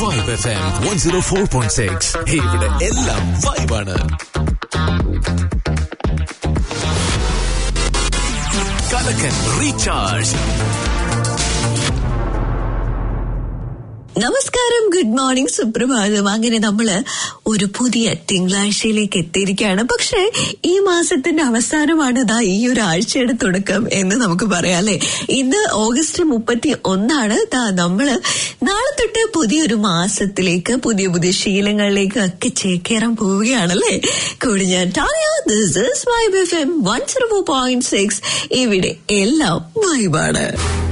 Vibe FM 104.6. ഇവിടെ എല്ലാം വൈബാണ്. കലക്കൻ റീചാർജ്. നമസ്കാരം, ഗുഡ് മോർണിംഗ്, സുപ്രഭാതം. അങ്ങനെ നമ്മള് ഒരു പുതിയ തിങ്കളാഴ്ചയിലേക്ക് എത്തിയിരിക്കുകയാണ്. പക്ഷെ ഈ മാസത്തിന്റെ അവസാനമാണ് ഈ ഒരു ആഴ്ചയുടെ തുടക്കം എന്ന് നമുക്ക് പറയാം അല്ലെ. ഇന്ന് ഓഗസ്റ്റ് 31. നമ്മള് നാളെ തൊട്ട് പുതിയൊരു മാസത്തിലേക്ക്, പുതിയ പുതിയ ശീലങ്ങളിലേക്ക് ഒക്കെ ചേക്കേറാൻ പോവുകയാണല്ലേ. കൂടി ഞാൻ Tania. This is vibe FM 104.6. ഇവിടെ എല്ലാം വൈബാണ്.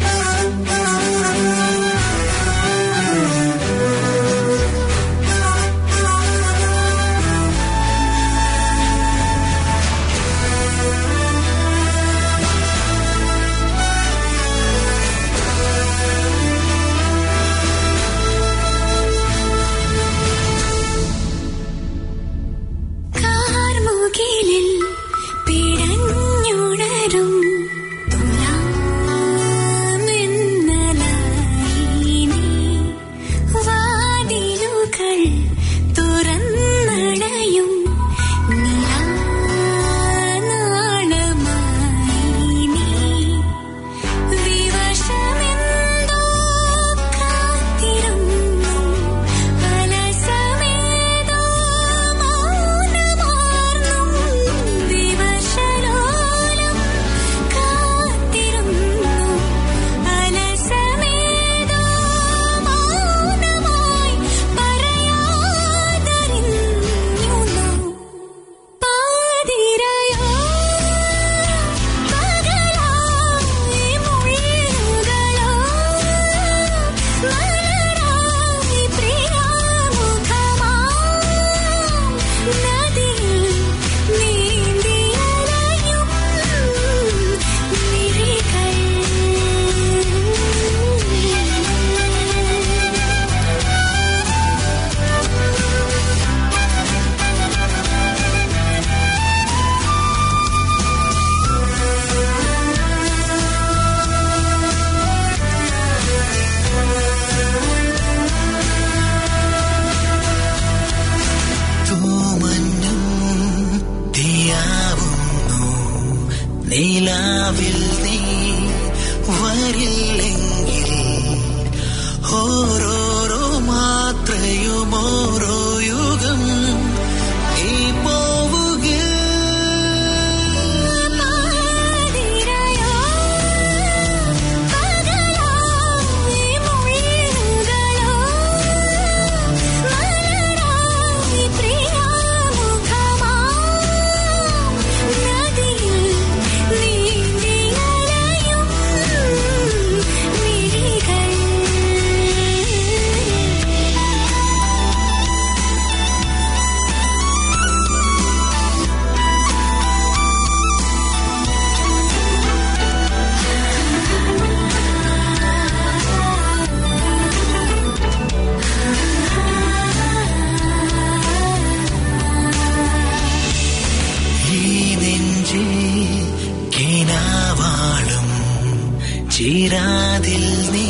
ചീരാതിൽ നീ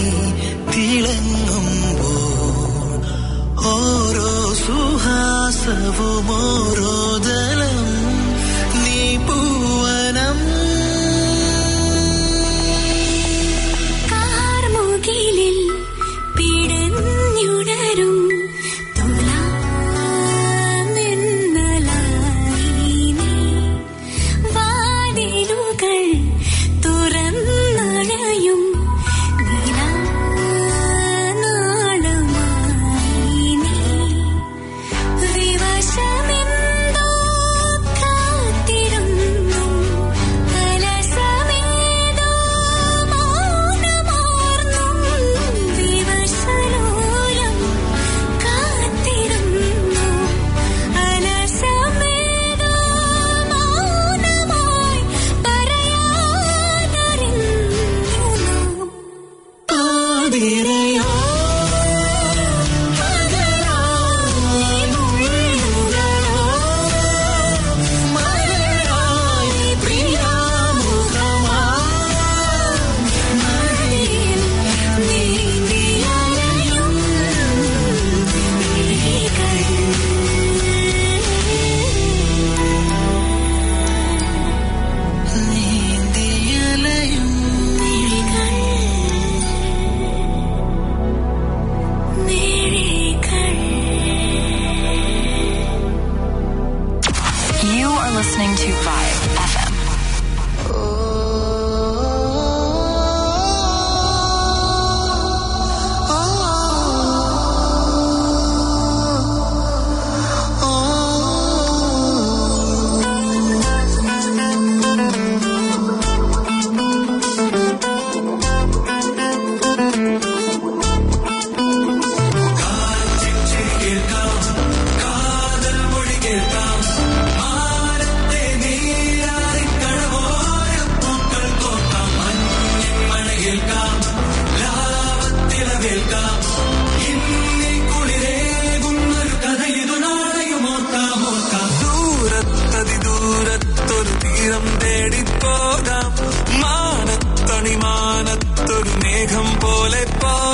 തിളങ്ങുമ്പോൾ ഓരോ സുഹാസവും ഓരോ ദലം നീ പൂവനം കാർമുകിലിൽ പിടഞ്ഞുണരും വിവശമെന്തോ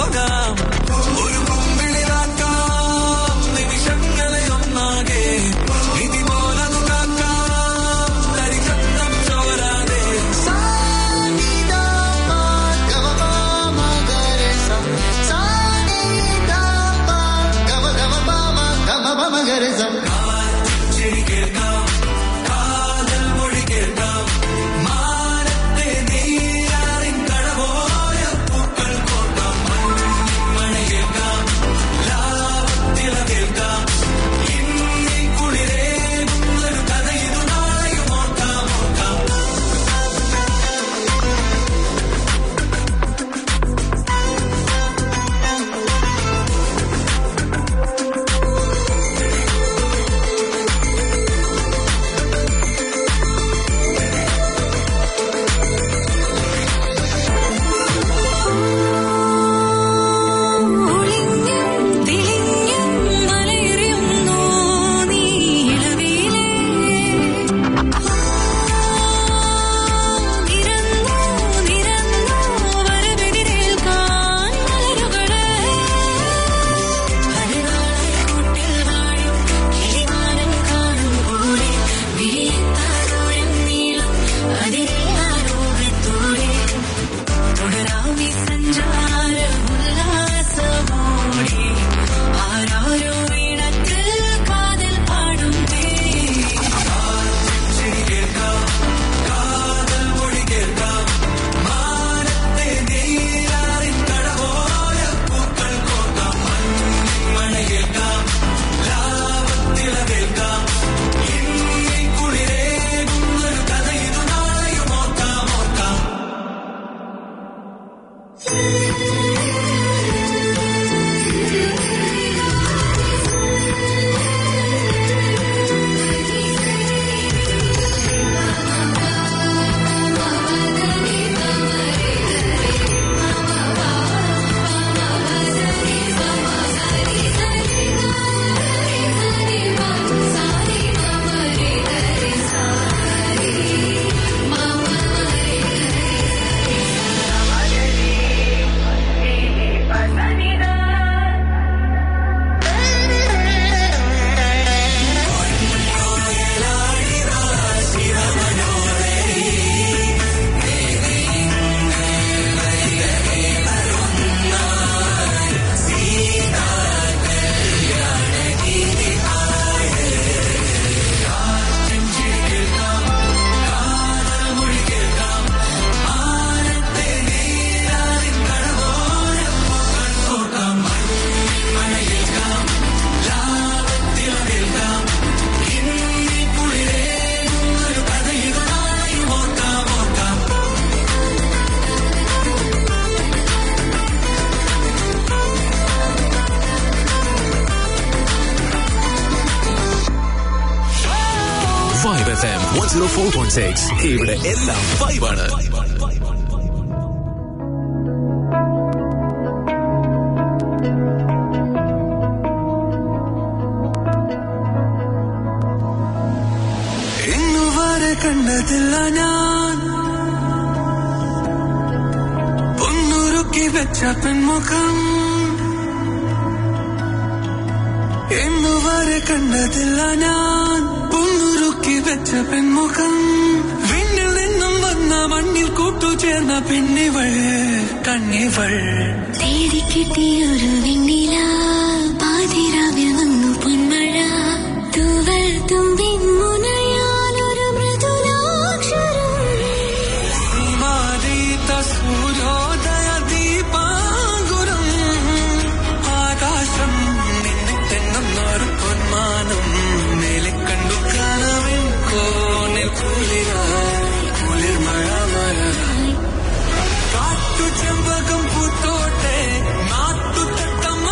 പോകാം, ഒരു കുമ്പിളിലാക്കാം നിമിഷങ്ങളെ ഒന്നാകെ, നിധി പോലതു കാക്കാം തരികണ്ണം ചോരാതെ. ചെടി കേൾക്കാം, കാതൽ മൊഴി കേൾക്കാം, മാനത്തെ നീരാറിൻ കടവോര പൂക്കൾ കോർക്കാം, മഴ കേൾക്കാം, ലാഭത്തില കേൾക്കാം, ഇന്നീ കുളിരേകുന്നൊരു കഥ ഇതു നാളെയും ഓർക്കാം ഓർക്കാം. Vibe FM 104.6. ഇവിടെ എല്ലാം വൈബാണ്. ഇന്നുവരെ കണ്ടതില്ല ഞാൻ പൊന്നുരുക്കി വെച്ച പെൺമുഖം, ഇന്നുവരെ കണ്ടതില്ല ഞാൻ പൊന്നുരുക്കി വെച്ച പെൺമുഖം, വിണ്ണിൽ നിന്നും വന്ന മണ്ണിൽ കൂട്ടുചേർന്ന പെണ്ണിവൾ കണ്ണിവൾ. തേടി കിട്ടിയൊരു വെണ്ണില പാതിരാവിൽ വന്നു പൊന്മഴ, തൂവൽ തുമ്പിൻ മുനയാലൊരു മൃദുലാക്ഷരം, മാരീത സൂര്യോദയ ദീപാങ്കുരം, ആകാശം നിന്നിട്ടെന്നൊരു പൊന്മാനം, മേലെ കണ്ടു കാണവൻ കോണിൽ കുളിർ മഴ മഴ, കാട്ടു ചെമ്പകം പൂത്തോട്ടെ നാട്ടുതട്ടം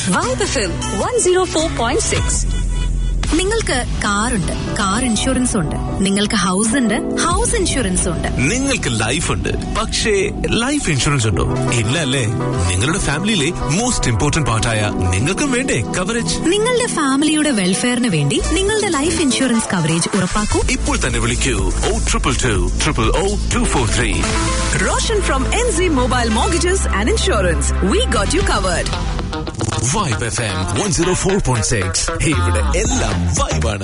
വൈബ് FM 104.6. നിങ്ങൾക്ക് കാറുണ്ട്, കാർ ഇൻഷുറൻസ് ഉണ്ട്. നിങ്ങൾക്ക് ഹൗസ് ഉണ്ട്, ഹൗസ് ഇൻഷുറൻസ് ഉണ്ട്. നിങ്ങൾക്ക് ലൈഫ് ഉണ്ട്, പക്ഷേ ലൈഫ് ഇൻഷുറൻസ് ഉണ്ടോ? ഇല്ല അല്ലേ? നിങ്ങളുടെ ഫാമിലിയിലെ മോസ്റ്റ് ഇമ്പോർട്ടന്റ് പാർട്ടായ നിങ്ങൾക്കും വേണ്ടേ കവറേജ്? നിങ്ങളുടെ ഫാമിലിയുടെ വെൽഫെയറിന് വേണ്ടി നിങ്ങളുടെ ലൈഫ് ഇൻഷുറൻസ് കവറേജ് ഉറപ്പാക്കൂ. ഇപ്പോൾ തന്നെ വിളിക്കൂ 0222000243. Roshan from NZ Mobile Mortgages and Insurance. We got you covered. Vibe FM 104.6. ഇവിടെ എല്ലാം വൈബാണ്.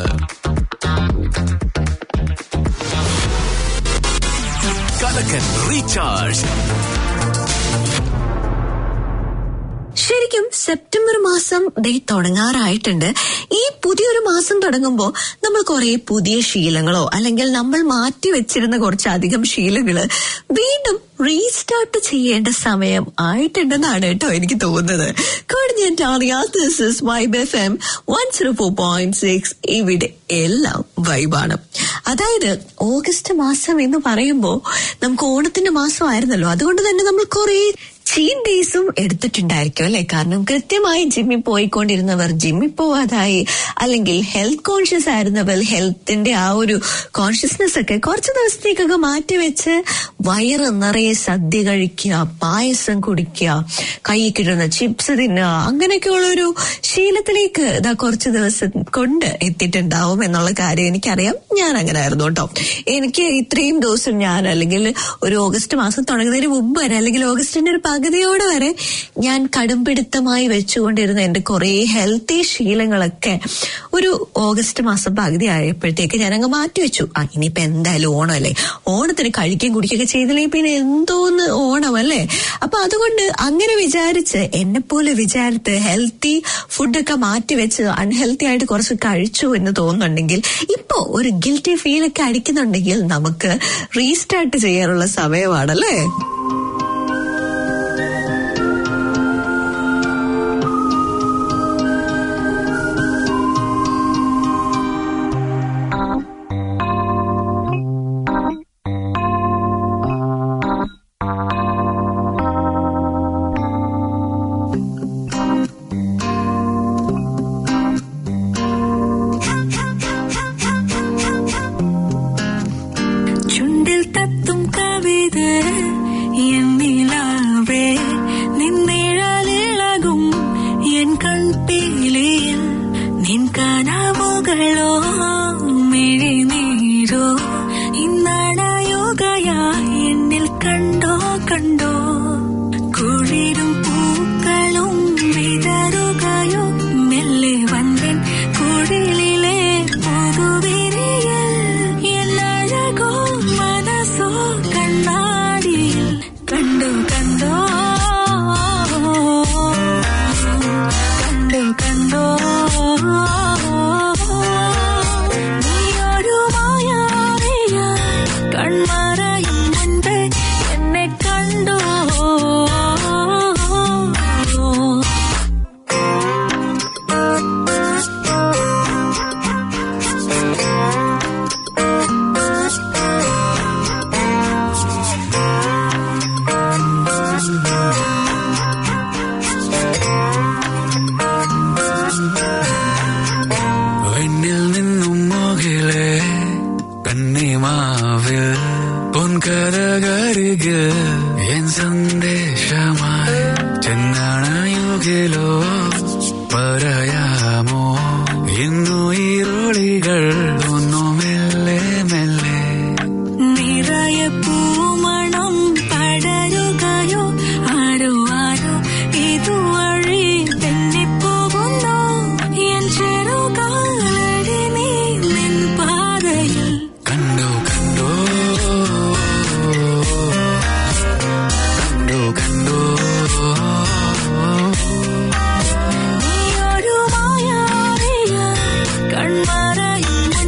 കലക്കൻ റീചാർജ്. ശരിക്കും സെപ്റ്റംബർ മാസം തുടങ്ങാറായിട്ടുണ്ട്. ഈ പുതിയൊരു മാസം തുടങ്ങുമ്പോൾ നമ്മൾ കുറെ പുതിയ ശീലങ്ങളോ അല്ലെങ്കിൽ നമ്മൾ മാറ്റി വെച്ചിരുന്ന കുറച്ചധികം ശീലങ്ങള് വീണ്ടും റീസ്റ്റാർട്ട് ചെയ്യേണ്ട സമയം ആയിട്ടുണ്ടെന്നാണ് കേട്ടോ എനിക്ക് തോന്നുന്നത്. This is vibe FM 104.6. ഇവിടെ എല്ലാം വൈബാണ്. അതായത് ഓഗസ്റ്റ് മാസം എന്ന് പറയുമ്പോൾ നമുക്ക് ഓണത്തിന്റെ മാസമായിരുന്നല്ലോ. അതുകൊണ്ട് തന്നെ നമ്മൾ കുറെ ചീറ്റ് ഡേയ്സും എടുത്തിട്ടുണ്ടായിരിക്കും അല്ലെ? കാരണം കൃത്യമായി ജിമ്മിൽ പോയിക്കൊണ്ടിരുന്നവർ ജിമ്മിൽ പോവാതായി, അല്ലെങ്കിൽ ഹെൽത്ത് കോൺഷ്യസ് ആയിരുന്നവർ ഹെൽത്തിന്റെ ആ ഒരു കോൺഷ്യസ്നെസ് ഒക്കെ കുറച്ച് ദിവസത്തേക്കൊക്കെ മാറ്റിവെച്ച് വയറ് നിറയെ സദ്യ കഴിക്കുക, പായസം കുടിക്കുക, കൈ കിട്ടുന്ന ചിപ്സ് തിന്നുക, അങ്ങനെയൊക്കെയുള്ളൊരു ശീലത്തിലേക്ക് കുറച്ച് ദിവസം കൊണ്ട് എത്തിയിട്ടുണ്ടാവും എന്നുള്ള കാര്യം എനിക്കറിയാം. ഞാൻ അങ്ങനെ ആയിരുന്നു കേട്ടോ. എനിക്ക് ഇത്രയും ദിവസം ഞാൻ അല്ലെങ്കിൽ ഒരു ഓഗസ്റ്റ് മാസം തുടങ്ങുന്നതിന് മുമ്പ് വരെ അല്ലെങ്കിൽ ഓഗസ്റ്റിന്റെ ഒരു പകുതിയോടെ വരെ ഞാൻ കടുംപിടുത്തമായി വെച്ചുകൊണ്ടിരുന്ന എന്റെ കുറെ ഹെൽത്തി ശീലങ്ങളൊക്കെ ഒരു ഓഗസ്റ്റ് മാസം പകുതി ആയപ്പോഴത്തേക്ക് ഞാനങ്ങ് മാറ്റിവെച്ചു. ഇനിയിപ്പോ എന്തായാലും ഓണമല്ലേ, ഓണത്തിന് കഴിക്കുകയും കുടിക്കുകയൊക്കെ ചെയ്തില്ലെങ്കിൽ പിന്നെ എന്തോന്ന് ഓണമല്ലേ. അപ്പൊ അതുകൊണ്ട് അങ്ങനെ വിചാരിച്ച് എന്നെപ്പോലെ വിചാരിച്ച് ഹെൽത്തി ഫുഡൊക്കെ മാറ്റിവെച്ച് അൺഹെൽത്തി ആയിട്ട് കുറച്ച് കഴിച്ചു എന്ന് തോന്നുന്നുണ്ടെങ്കിൽ, ഇപ്പോ ഒരു ഗിൽറ്റി ഫീലൊക്കെ അടിക്കുന്നുണ്ടെങ്കിൽ നമുക്ക് റീസ്റ്റാർട്ട് ചെയ്യാനുള്ള സമയമാണല്ലേ. കൺമറയും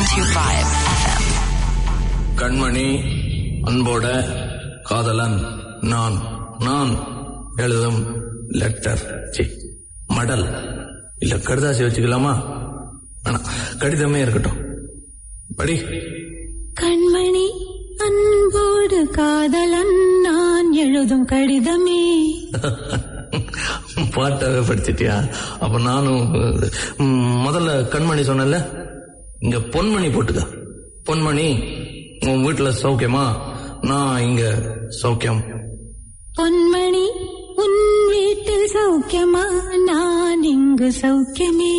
101.25 FM. கண்மணி அன்போட காதலன் நான் நான் எழுதும் லெட்டர் மடல் இல்ல கடுதாசி வச்சுக்கலாமா? கடிதமே இருக்கட்டும். படி. கண்மணி அன்போடு காதலன் நான் எழுதும் கடிதமே. பாட்டாவே படிச்சிட்டியா? அப்ப நானும் முதல்ல கண்மணி சொன்னல, இங்க பொன்மணி போட்டுக்க. பொன்மணி, உன் வீட்டுல சௌக்கியமா? நான் இங்க சௌக்கியம். பொன்மணி, உன் வீட்டில் சௌக்கியமா? நான் இங்கு சௌக்கியமே.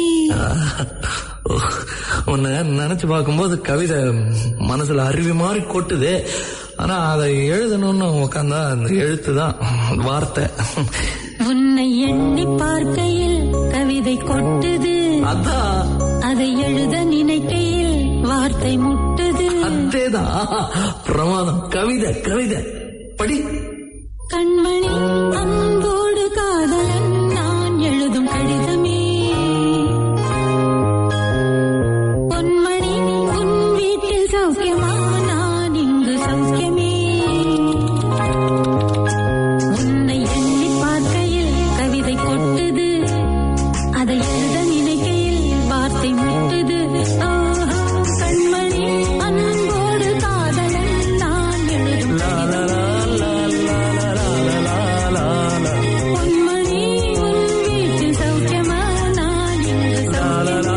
உன்னை நினைச்சு பார்க்கும்போது கவிதை மனசுல அருவி மாதிரி கொட்டுது. ஆனா அதை எழுதணும்னு உட்காந்தா அந்த எழுத்துதான் வார்த்தை. உன்னை எண்ணி பார்க்கையில் கவிதை கொட்டுது, அதான் அதை எழுத நினைக்கையில் வார்த்தை முட்டுது. அதேதான் பிரமாதம். கவிதை கவிதை படி. கண்மணி அன்போடு காதலன் நான் எழுதும் கடிதமே. பொன்மணி, உன் வீட்டில் சௌக்கியமா? நான் இங்கு சௌக்கியமே. உன்னை எண்ணி பார்க்கையில் கவிதை கொட்டுது, அதை எழுத நினைக்கையில் வார்த்தை முட்டுது. கண்மணி அன்போடு காதலன் நான் எழுதும் கடிதமே. பொன்மணி, உன் வீட்டில் சௌக்கியமா? நான் இங்கு சௌக்கியமே.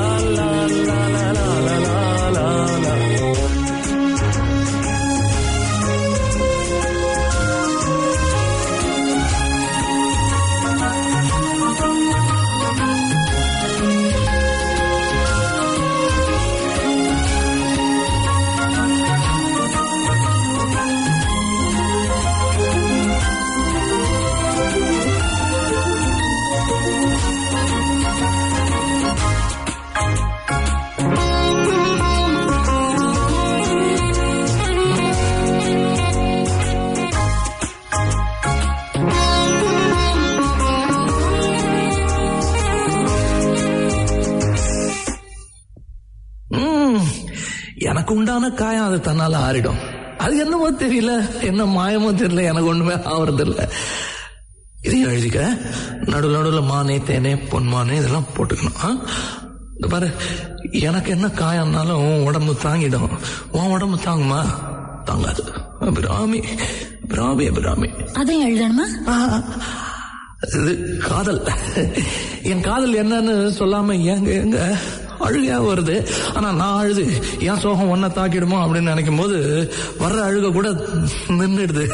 எனக்கு உண்டான காயம் அது தன்னால ஆறிடும். அது என்னமோ தெரியல, என்ன மாயமோ தெரியல, எனக்கு ஒண்ணுமே ஆவறது இல்ல. இதையும் எழுதிக்க. நடுவில் நடுவில் மானே தேனே பொன்மானே இதெல்லாம் போட்டுக்கணும். பாரு, எனக்கு என்ன காயம்னாலும் உன் உடம்பு தாங்கிடும். உன் உடம்பு தாங்குமா? தாங்காது. அபிராமி அபிராமி அபிராமி. அதையும் எழுதணுமா? இது காதல். என் காதல் என்னன்னு சொல்லாம எங்க எங்க அழுகையா வருது. ஆனா நான் அழுது என் சோகம் ஒன்ன தாக்கிடுமோ அப்படின்னு நினைக்கும் போது வர்ற அழுக கூட நின்றுடுது.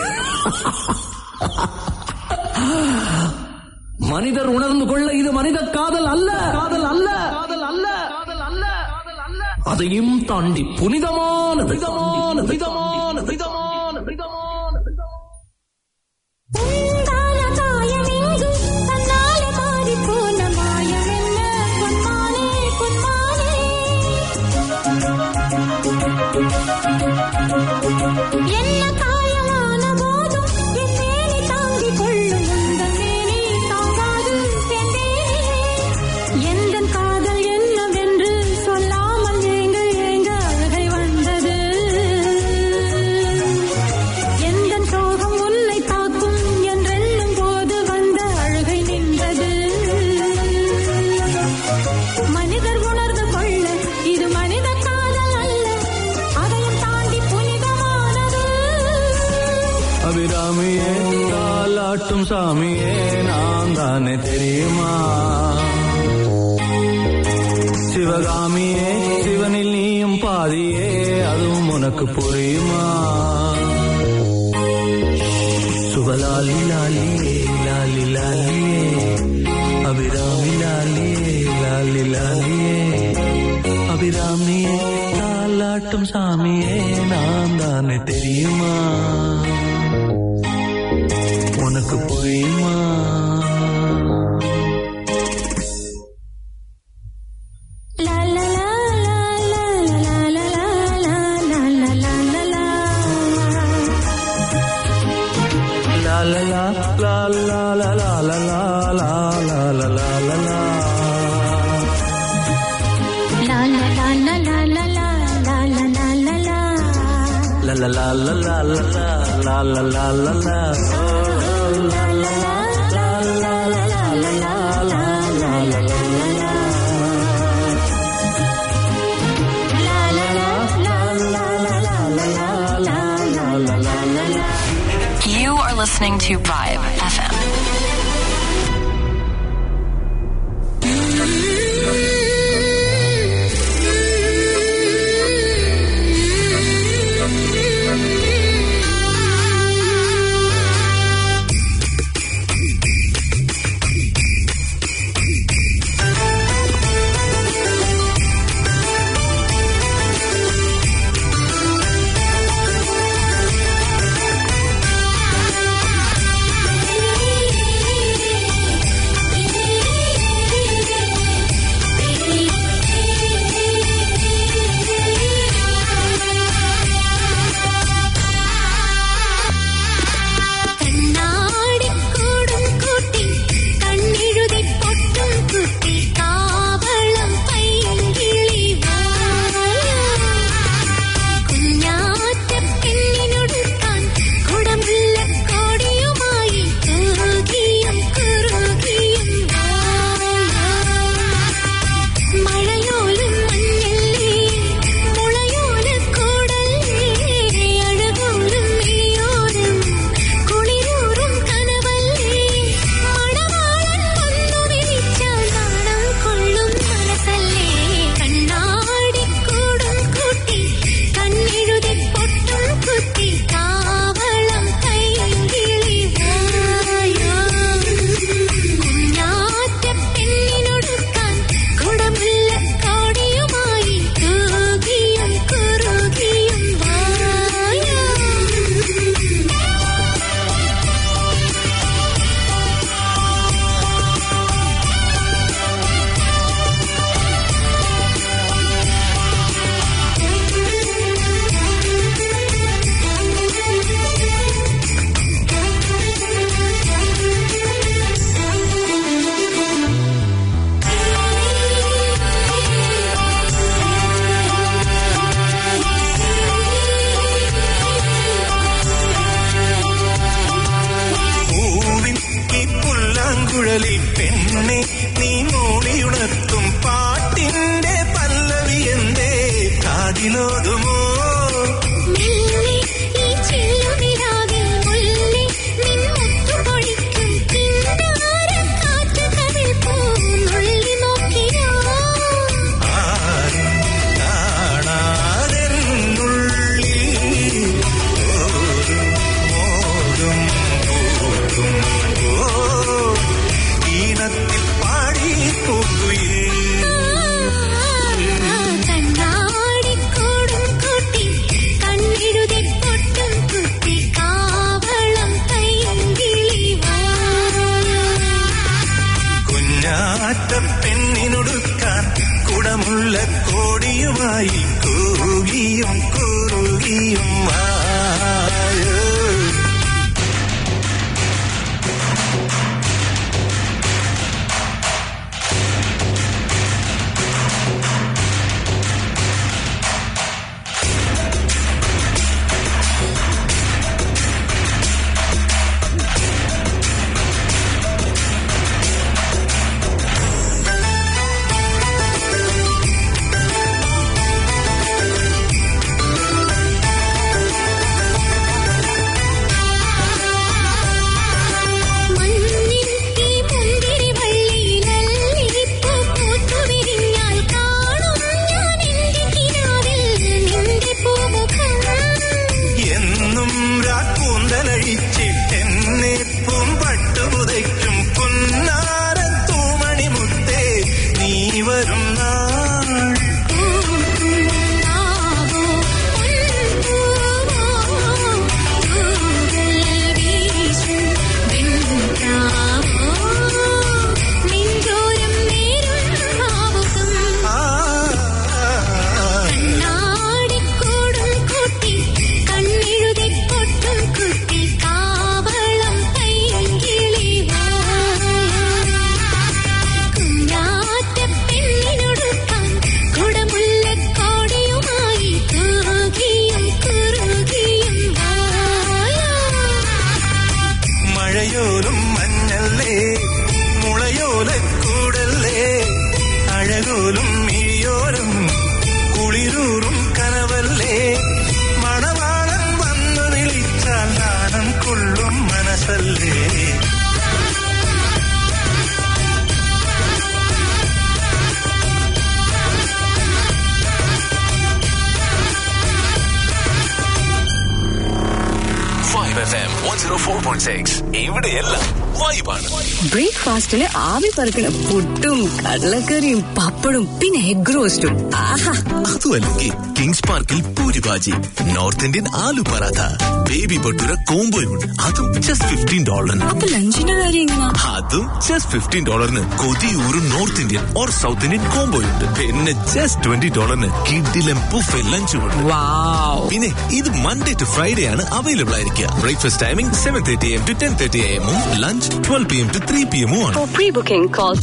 மனிதர் உணர்ந்து கொள்ள இது மனித காதல் அல்ல, காதல் அல்ல, காதல் அல்ல, காதல் அல்ல, காதல் அல்ல. அதையும் தாண்டி புனிதமான புனிதமான புனிதமான புனிதமான புனிதமான என்ன காயமான போதும் என் மேனி தாங்கிக் கொள்ளும், உந்தன் மேனி தாங்காது எந்த காதல் என்னவென்று சொல்லாமல் ஏங்க ஏங்க அழகை வந்தது. எந்த சோகம் உன்னை தாக்கும் என்றெண்ணும் போது வந்த அழுகை நின்றது. மனிதர் உணர்ந்து கொள்ள இது மனித காதல் அல்ல, அதையும் தாண்டி புனிதமானது. அபிராமியே தாலாட்டும் சாமியே நான் தானே தெரியுமா? சிவகாமியே சிவனில் நீயும் பாதியே அதுவும் உனக்கு புரியுமா? சுபலாலி லாலியே லாலி லாலியே அபிராமி லாலியே லாலி லாலியே அபிராமியே தாலாட்டும் சாமியே நான் தானே தெரியுமா? உனக்கு புரியுமா? la la la la la la la la la la la la la la la la la oh la la la la la la la la la la la. You are listening to Vibe FM. നീരൂറും കനവല്ലേ മണവാളൻ വന്നു വിളിച്ചാൽ നാണം കൊള്ളും മനസ്സല്ലേ FM 104.6 ഇവിടെയെല്ലാം വൈബാണ്. ബ്രേക്ക്ഫാസ്റ്റിന് ആവി പറക്കണ പുട്ടും കടലക്കറിയും പപ്പടും പിന്നെ എഗ് റോസ്റ്റും. ആഹാ, അതുമല്ലെങ്കിൽ കിങ്സ് പാർക്കിൽ puri bhaji, north Indian aloo paratha, baby bhatura കോംബോയുണ്ട്. അതും ജസ്റ്റ് $15. അപ്പൊ ലഞ്ചിന്റെ കാര്യം എങ്ങനെയാ? അതും ജസ്റ്റ് $15 കൊതിയൂറും north Indian or south Indian കോംബോയുണ്ട്. പിന്നെ ജസ്റ്റ് $20 കിഡിലും ബുഫേ ലഞ്ചുമുണ്ട്. പിന്നെ ഇത് മൺഡേ ടു ഫ്രൈഡേ ആണ് അവൈലബിൾ ആയിരിക്കുക. Breakfast timing 7:30 AM to 10:30 AM lunch 12 PM to 3 PM ആണ്. For pre-booking call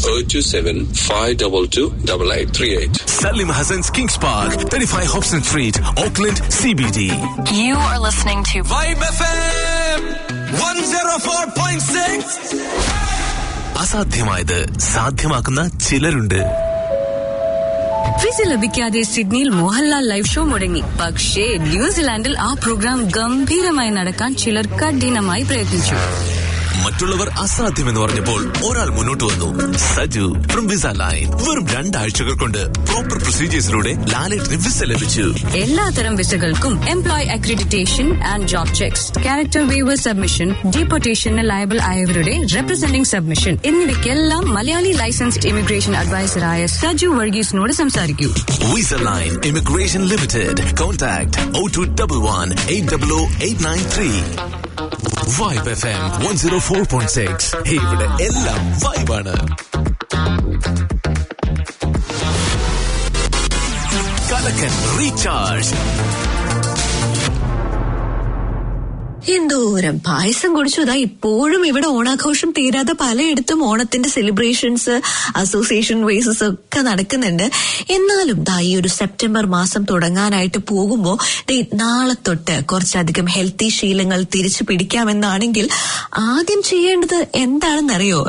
027-522-8838. Salim Hassan's Kings Park, 35 Hobson Street, Auckland, CBD. You are listening to Vibe FM 104.6. അസാധ്യമായത് സാധ്യമാക്കുന്ന ചിലരുണ്ട്. Visa ലഭിക്കാതെ സിഡ്നിയിൽ Mohanlal live show മുടങ്ങി. പക്ഷേ ന്യൂസിലാൻഡിൽ ആ പ്രോഗ്രാം ഗംഭീരമായി നടക്കാൻ ചിലർ കഠിനമായി പ്രയത്നിച്ചു. മറ്റുള്ളവർ അസാധ്യമെന്ന് പറഞ്ഞപ്പോൾ ഒരാൾ മുന്നോട്ട് വന്നു. Saju from visa line. വെറും 2 ആഴ്ചകൾ കൊണ്ട് പ്രോപ്പർ പ്രൊസീജിയേഴ്സിലൂടെ ലാലേട്ടിന് വിസ ലഭിച്ചു. എല്ലാത്തരം വിസകൾക്കും employ accreditation and job checks, character waiver submission, ഡീപ്പോർട്ടേഷന് ലയബിൾ ആയവരുടെ റെപ്രസെന്റിംഗ് സബ്മിഷൻ എന്നിവയ്ക്കെല്ലാം മലയാളി ലൈസൻസ്ഡ് ഇമിഗ്രേഷൻ അഡ്വൈസറായ സജു വർഗീസിനോട് സംസാരിക്കൂ. Visa line immigration limited. Contact 0211-800-893. Vibe FM 104.6 ഇവിടെ എല്ലാം വൈബാണ്. കലക്കൻ റീചാർജ്. എന്തോരം പായസം കുടിച്ചു. ഇതാ ഇപ്പോഴും ഇവിടെ ഓണാഘോഷം തീരാതെ പലയിടത്തും ഓണത്തിന്റെ സെലിബ്രേഷൻസ്, അസോസിയേഷൻ വേസസ് ഒക്കെ നടക്കുന്നുണ്ട്. എന്നാലും ദാ ഈ ഒരു സെപ്റ്റംബർ മാസം തുടങ്ങാനായിട്ട് പോകുമ്പോ നാളെ തൊട്ട് കുറച്ചധികം ഹെൽത്തി ശീലങ്ങൾ തിരിച്ചു പിടിക്കാമെന്നാണെങ്കിൽ ആദ്യം ചെയ്യേണ്ടത് എന്താണെന്നറിയോ?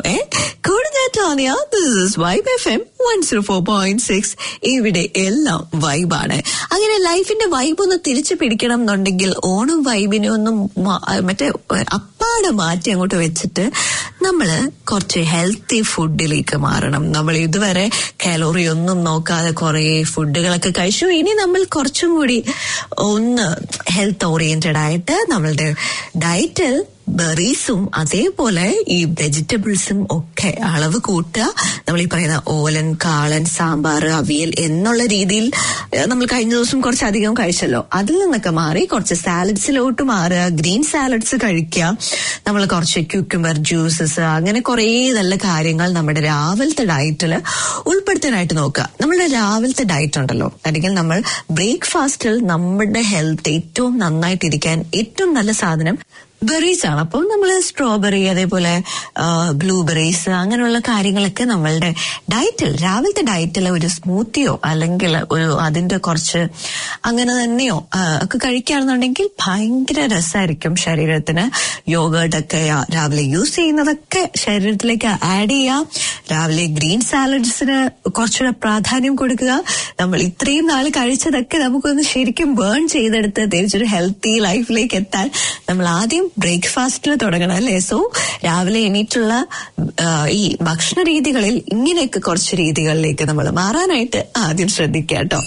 വൈബ് FM 104.6 ഇവിടെ എല്ലാം വൈബാണ്. അങ്ങനെ ലൈഫിന്റെ വൈബ് ഒന്ന് തിരിച്ചു പിടിക്കണം എന്നുണ്ടെങ്കിൽ ഓണം വൈബിനെ ഒന്നും മറ്റേ അപ്പാടെ മാറ്റി അങ്ങോട്ട് വെച്ചിട്ട് നമ്മള് കുറച്ച് ഹെൽത്തി ഫുഡിലേക്ക് മാറണം. നമ്മൾ ഇതുവരെ കാലോറി ഒന്നും നോക്കാതെ കുറെ ഫുഡുകളൊക്കെ കഴിച്ചു. ഇനി നമ്മൾ കുറച്ചും കൂടി ഒന്ന് ഹെൽത്ത് ഓറിയന്റഡ് ആയിട്ട് നമ്മളുടെ ഡയറ്റിൽ ബെറീസും അതേപോലെ ഈ വെജിറ്റബിൾസും ഒക്കെ അളവ് കൂട്ടുക. നമ്മൾ ഈ പറയുന്ന ഓലൻ, കാളൻ, സാമ്പാർ, അവിയൽ എന്നുള്ള രീതിയിൽ നമ്മൾ കഴിഞ്ഞ ദിവസം കുറച്ചധികം കഴിച്ചല്ലോ, അതിൽ നിന്നൊക്കെ മാറി കുറച്ച് സാലഡ്സിലോട്ട് മാറുക. ഗ്രീൻ സാലഡ്സ് കഴിക്കുക. നമ്മൾ കുറച്ച് ക്യൂക്കംബർ ജ്യൂസസ്, അങ്ങനെ കുറെ നല്ല കാര്യങ്ങൾ നമ്മുടെ രാവിലത്തെ ഡയറ്റിൽ ഉൾപ്പെടുത്താനായിട്ട് നോക്കുക. നമ്മുടെ രാവിലത്തെ ഡയറ്റ് ഉണ്ടല്ലോ, അല്ലെങ്കിൽ നമ്മൾ ബ്രേക്ക്ഫാസ്റ്റിൽ നമ്മുടെ ഹെൽത്ത് ഏറ്റവും നന്നായിട്ടിരിക്കാൻ ഏറ്റവും നല്ല സാധനം ബെറീസ് ആണ്. അപ്പം നമ്മൾ സ്ട്രോബെറി, അതേപോലെ ബ്ലൂബെറീസ്, അങ്ങനെയുള്ള കാര്യങ്ങളൊക്കെ നമ്മളുടെ ഡയറ്റിൽ, രാവിലത്തെ ഡയറ്റിൽ ഒരു സ്മൂത്തിയോ അല്ലെങ്കിൽ ഒരു അതിന്റെ കുറച്ച് അങ്ങനെ തന്നെയോ ഒക്കെ കഴിക്കുകയാണെന്നുണ്ടെങ്കിൽ ഭയങ്കര രസമായിരിക്കും ശരീരത്തിന്. യോഗേർട്ടൊക്കെ രാവിലെ യൂസ് ചെയ്യുന്നതൊക്കെ ശരീരത്തിലേക്ക് ആഡ് ചെയ്യാം. രാവിലെ ഗ്രീൻ സാലഡ്സിന് കുറച്ചുകൂടെ പ്രാധാന്യം കൊടുക്കുക. നമ്മൾ ഇത്രയും നാൾ കഴിച്ചതൊക്കെ നമുക്കൊന്ന് ശരിക്കും ബേൺ ചെയ്തെടുത്ത് തിരിച്ചൊരു ഹെൽത്തി ലൈഫിലേക്ക് എത്താൻ നമ്മൾ ആദ്യം ബ്രേക്ക്ഫാസ്റ്റിൽ തുടങ്ങണം, അല്ലേ? സോ രാവിലെ എണീറ്റുള്ള ഈ ഭക്ഷണ രീതികളിൽ ഇങ്ങനെയൊക്കെ കുറച്ച് രീതികളിലേക്ക് നമ്മൾ മാറാനായിട്ട് ആദ്യം ശ്രദ്ധിക്കുക കേട്ടോ.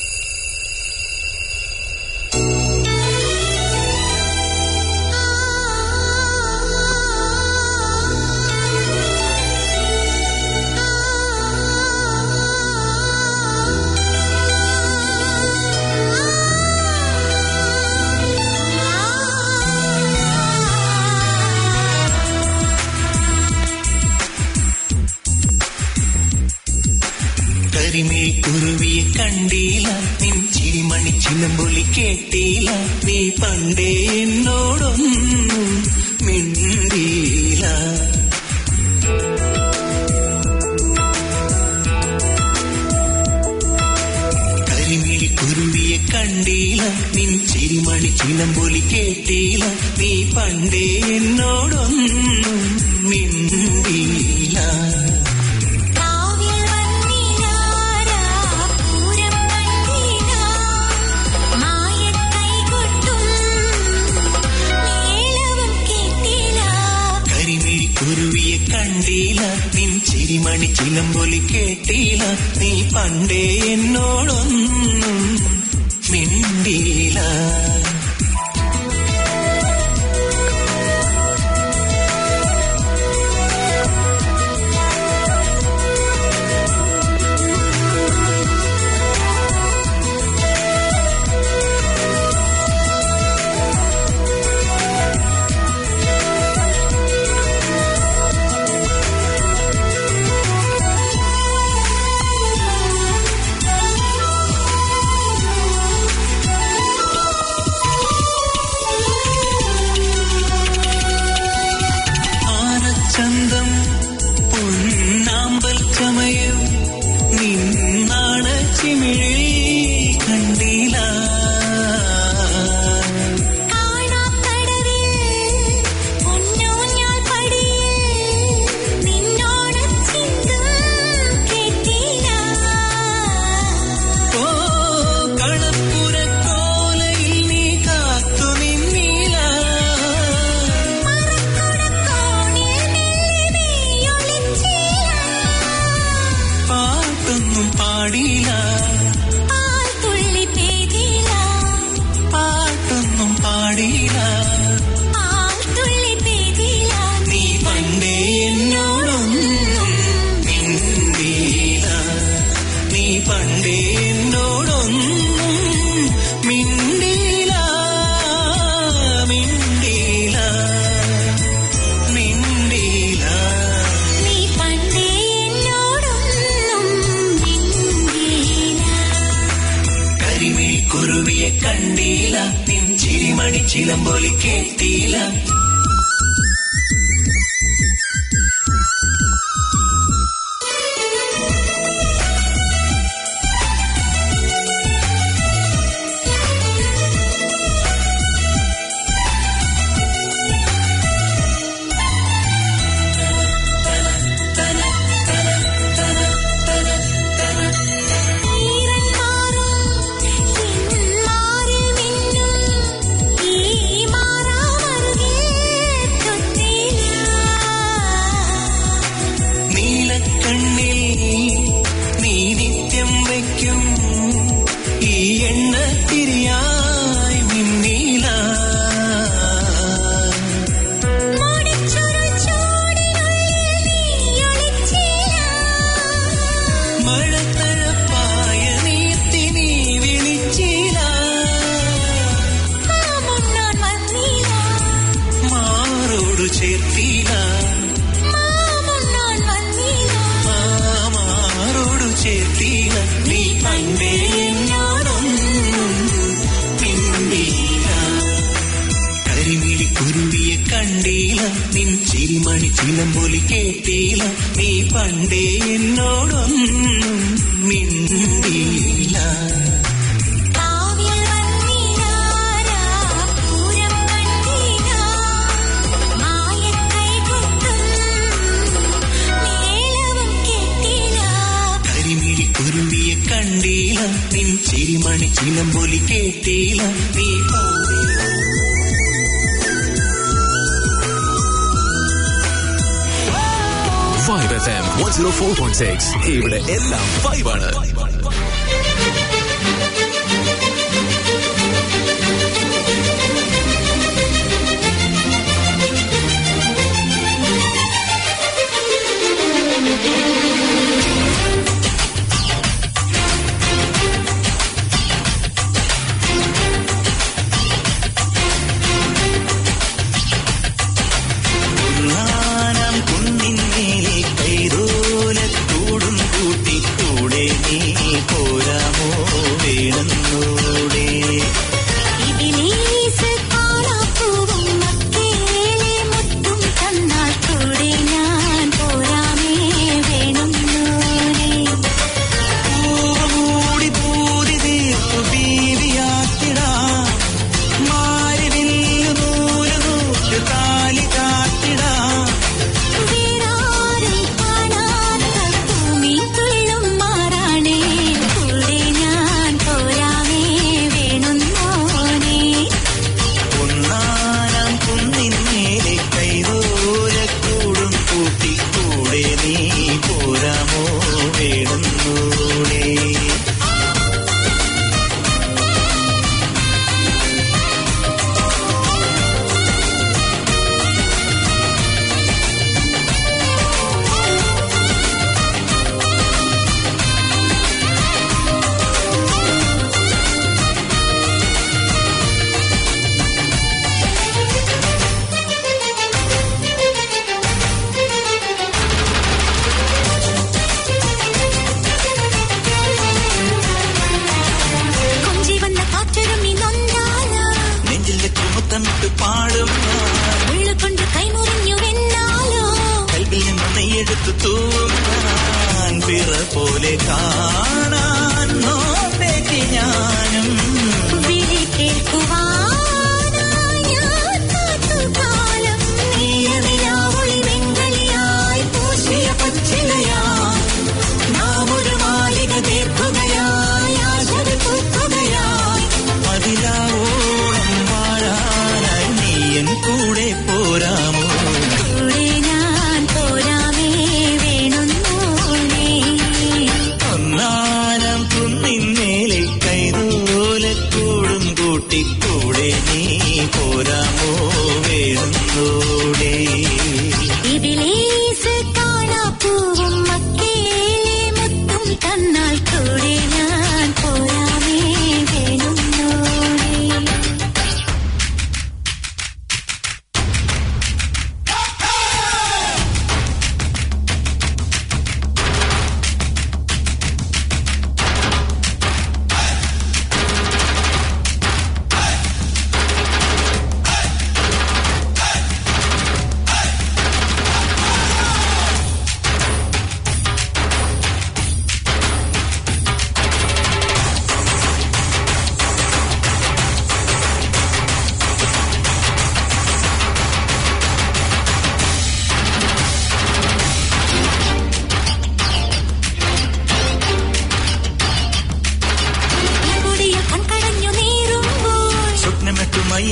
കുരുവിയെ കണ്ടീല, നിൻ ചിരിമണി ചിലമ്പൊലി കേട്ടീല, നീ പണ്ടേ എന്നോടൊന്നും മിണ്ടീല. കരിമിഴി കുരുവിയെ കണ്ടീല, നിൻ ചിരിമണി ചിലമ്പൊലി കേട്ടീല, നീ പണ്ടേ എന്നോടൊന്നും മിണ്ടീല. കാവിൽ വന്നിനാരാ പൂരം കണ്ടിനാ ചിരിമണി ചിലമ്പൊലി കേട്ടില്ല നീ പണ്ടേ എന്നോടൊന്നും മിണ്ടിയില്ല. ചന്തം പൊന്നാമ്പൽ ചമയം നിന്നാണ ചിമിഴി കണ്ടില്ല. കുരുവിയെ കണ്ടില്ല നിൻ ചിരിമണി ചിലമ്പൊലി കേട്ടില്ല. കുരുവിയെ കണ്ടില്ല നിൻ ചിരിമണി ചിലമ്പൊലി കേട്ടില്ല നീ പണ്ടേ എന്നോടൊന്നും മിണ്ടിയില്ല. കരിമിഴി കുരുവിയെ കണ്ടില്ല നിൻ ചിരിമണി ചിലമ്പൊലി കേട്ടില്ല നീ Vibe FM 104.6 ഇവിടെ എല്ലാം വൈബാണ്. കൈതോലത്തോടും കൂട്ടി കൂടെ നീ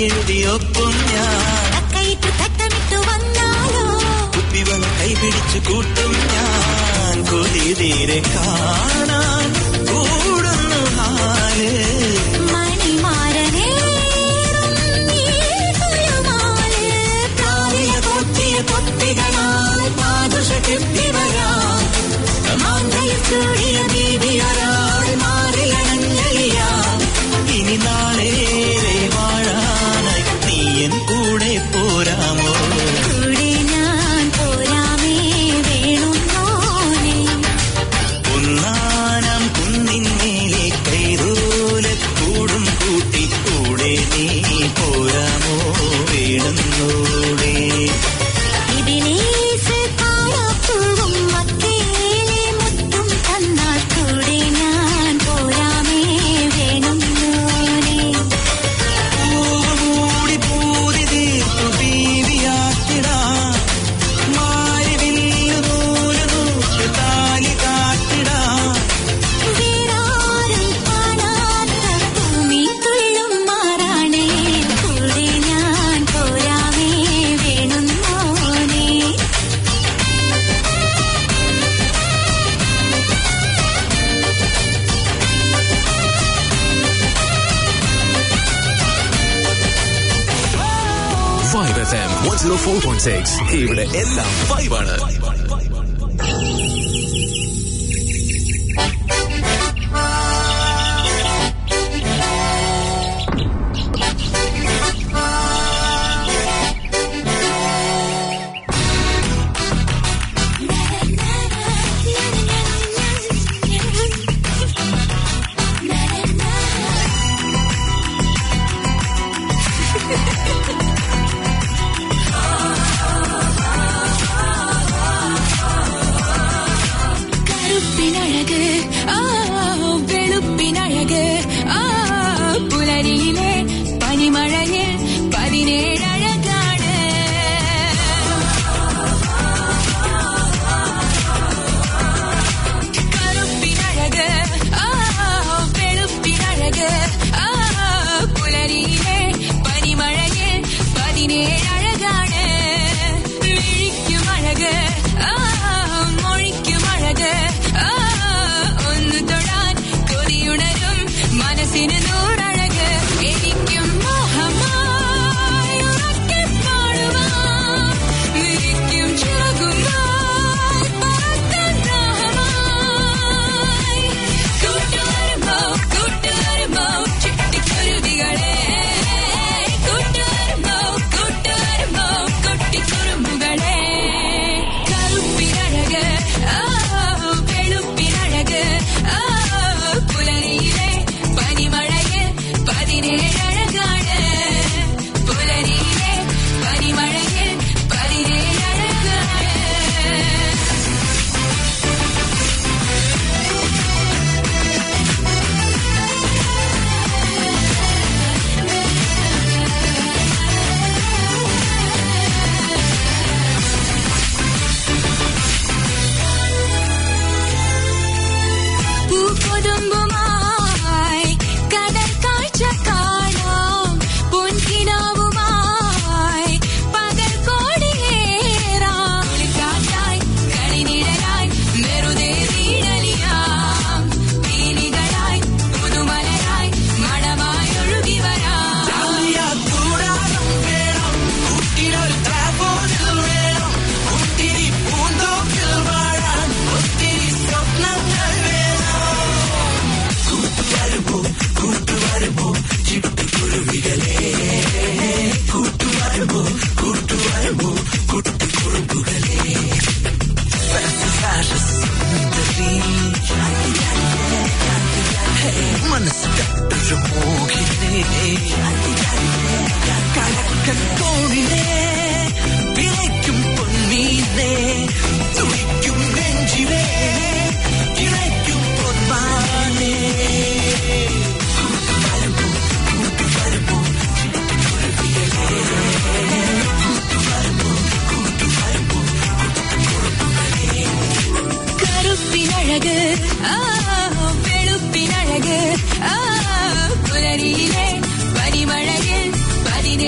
എഴുതിയൊപ്പം ഞാൻ തട്ടമിട്ടു വന്നാലോ കുപ്പിവള കൈപിടിച്ചു കൂട്ടും ഞാൻ കൊതിതീരെ കാണാൻ കൂടുന്നു ഹാല് മണിമാരനേ കൊത്തികളാൽ പാദുഷ കെട്ടിവരാം മാന്തയിൽ ചൂടിയ ബീബിയൊരാൾ മാറിലണഞ്ഞലിയാം ഇനി നാളേറെ വാഴാനായി നീയൻ കൂടെ പോരാമോ കൂടെ ഞാൻ പോരാമേ വേണുന്നോനെ ഒന്നാനാം കുന്നിന്മേലെ കൈതോലക്കൂടും കൂട്ടി കൂടെ നീ പോരാമോ വേണുന്നോടെ ഇതിലേസ് താഴാപ്പൂവും മക്കേലെ മുത്തും തന്നാൽ കൂടെ ഞാൻ പോരാമേ വേണുന്നോനെ പൂടി പൂതി തീർത്തു ബീവിയാക്കിടാം മാരിവില്ലു നൂല് നൂറ്റ് താലി കാട്ടിടാം വേറാരും കാണാത്ത ഭൂമി തുള്ളും മാറാണേ കൂടെ ഞാൻ പോരാമേ വേണുന്നോനെ 5FM 104.6 ഇവിടെ എല്ലാം 5 ആണ്. വെളുപ്പിനഴക് പുലരിയിലെ പനിമഴയിൽ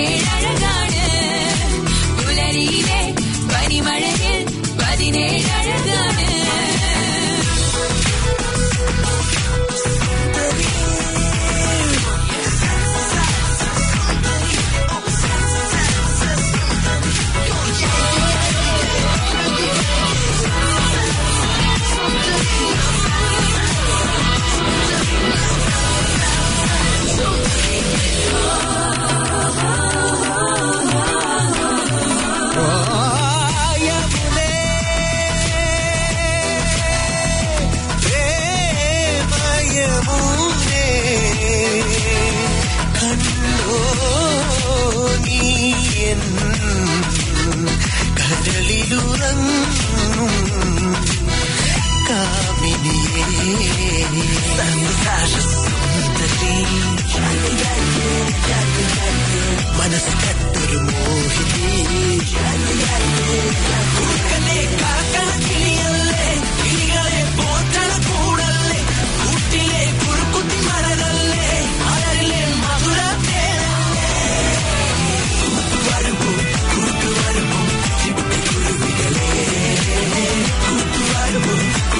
മനസ്സ് കെട്ടൊരു മോഹിനി കുറുക്കനെ കാക്കണ കിളിയല്ലേ കിളികളെ പോറ്റണ കൂടല്ലേ കൂട്ടിലെ കുറുക്കുത്തി മരതല്ലേ മലരിലെ മധുര വരുമ്പോ കൂട്ടുവരുമ്പോ ചിപ്പിക്കുരുവികളെ കൂട്ടുവരുമ്പോ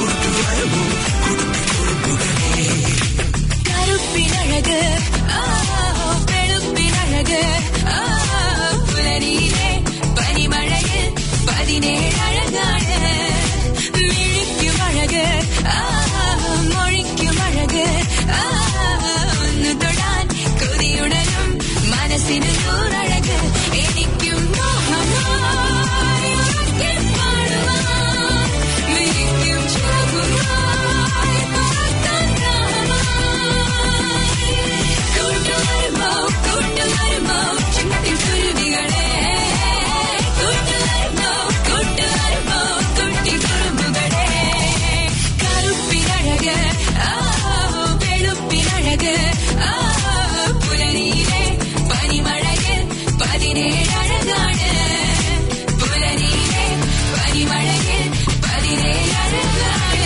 കുടുക്കുറുമ്പുകളെ കറുപ്പിനഴക് വെളുപ്പിനഴക് പുലരിയിലെ പനിമഴയിൽ 17 അഴകാണ് മിഴിക്കുമഴക് മൊഴിക്കുമഴക് ഒന്ന് തൊടാൻ കൊതിയുണരും മനസ്സിന് നൂറഴക് എനിക്കും മോഹമായി പാടുവാൻ മിഴിക്കും ചാകുമായി പാർക്കാൻ കൂട്ടുവരുമോ കൂട്ടുവരുമോ ചിട്ടിക്കുരുവികളെ കൂട്ടുവരുമോ കൂട്ടുവരുമോ കുട്ടിക്കുറുമ്പുകളെ കറുപ്പിനഴക് വെളുപ്പിനഴക് പുലരിയിലെ പനിമഴയിൽ 17 അഴകാണ് പുലരിയിലെ പനിമഴയിൽ 17 അഴകാണ്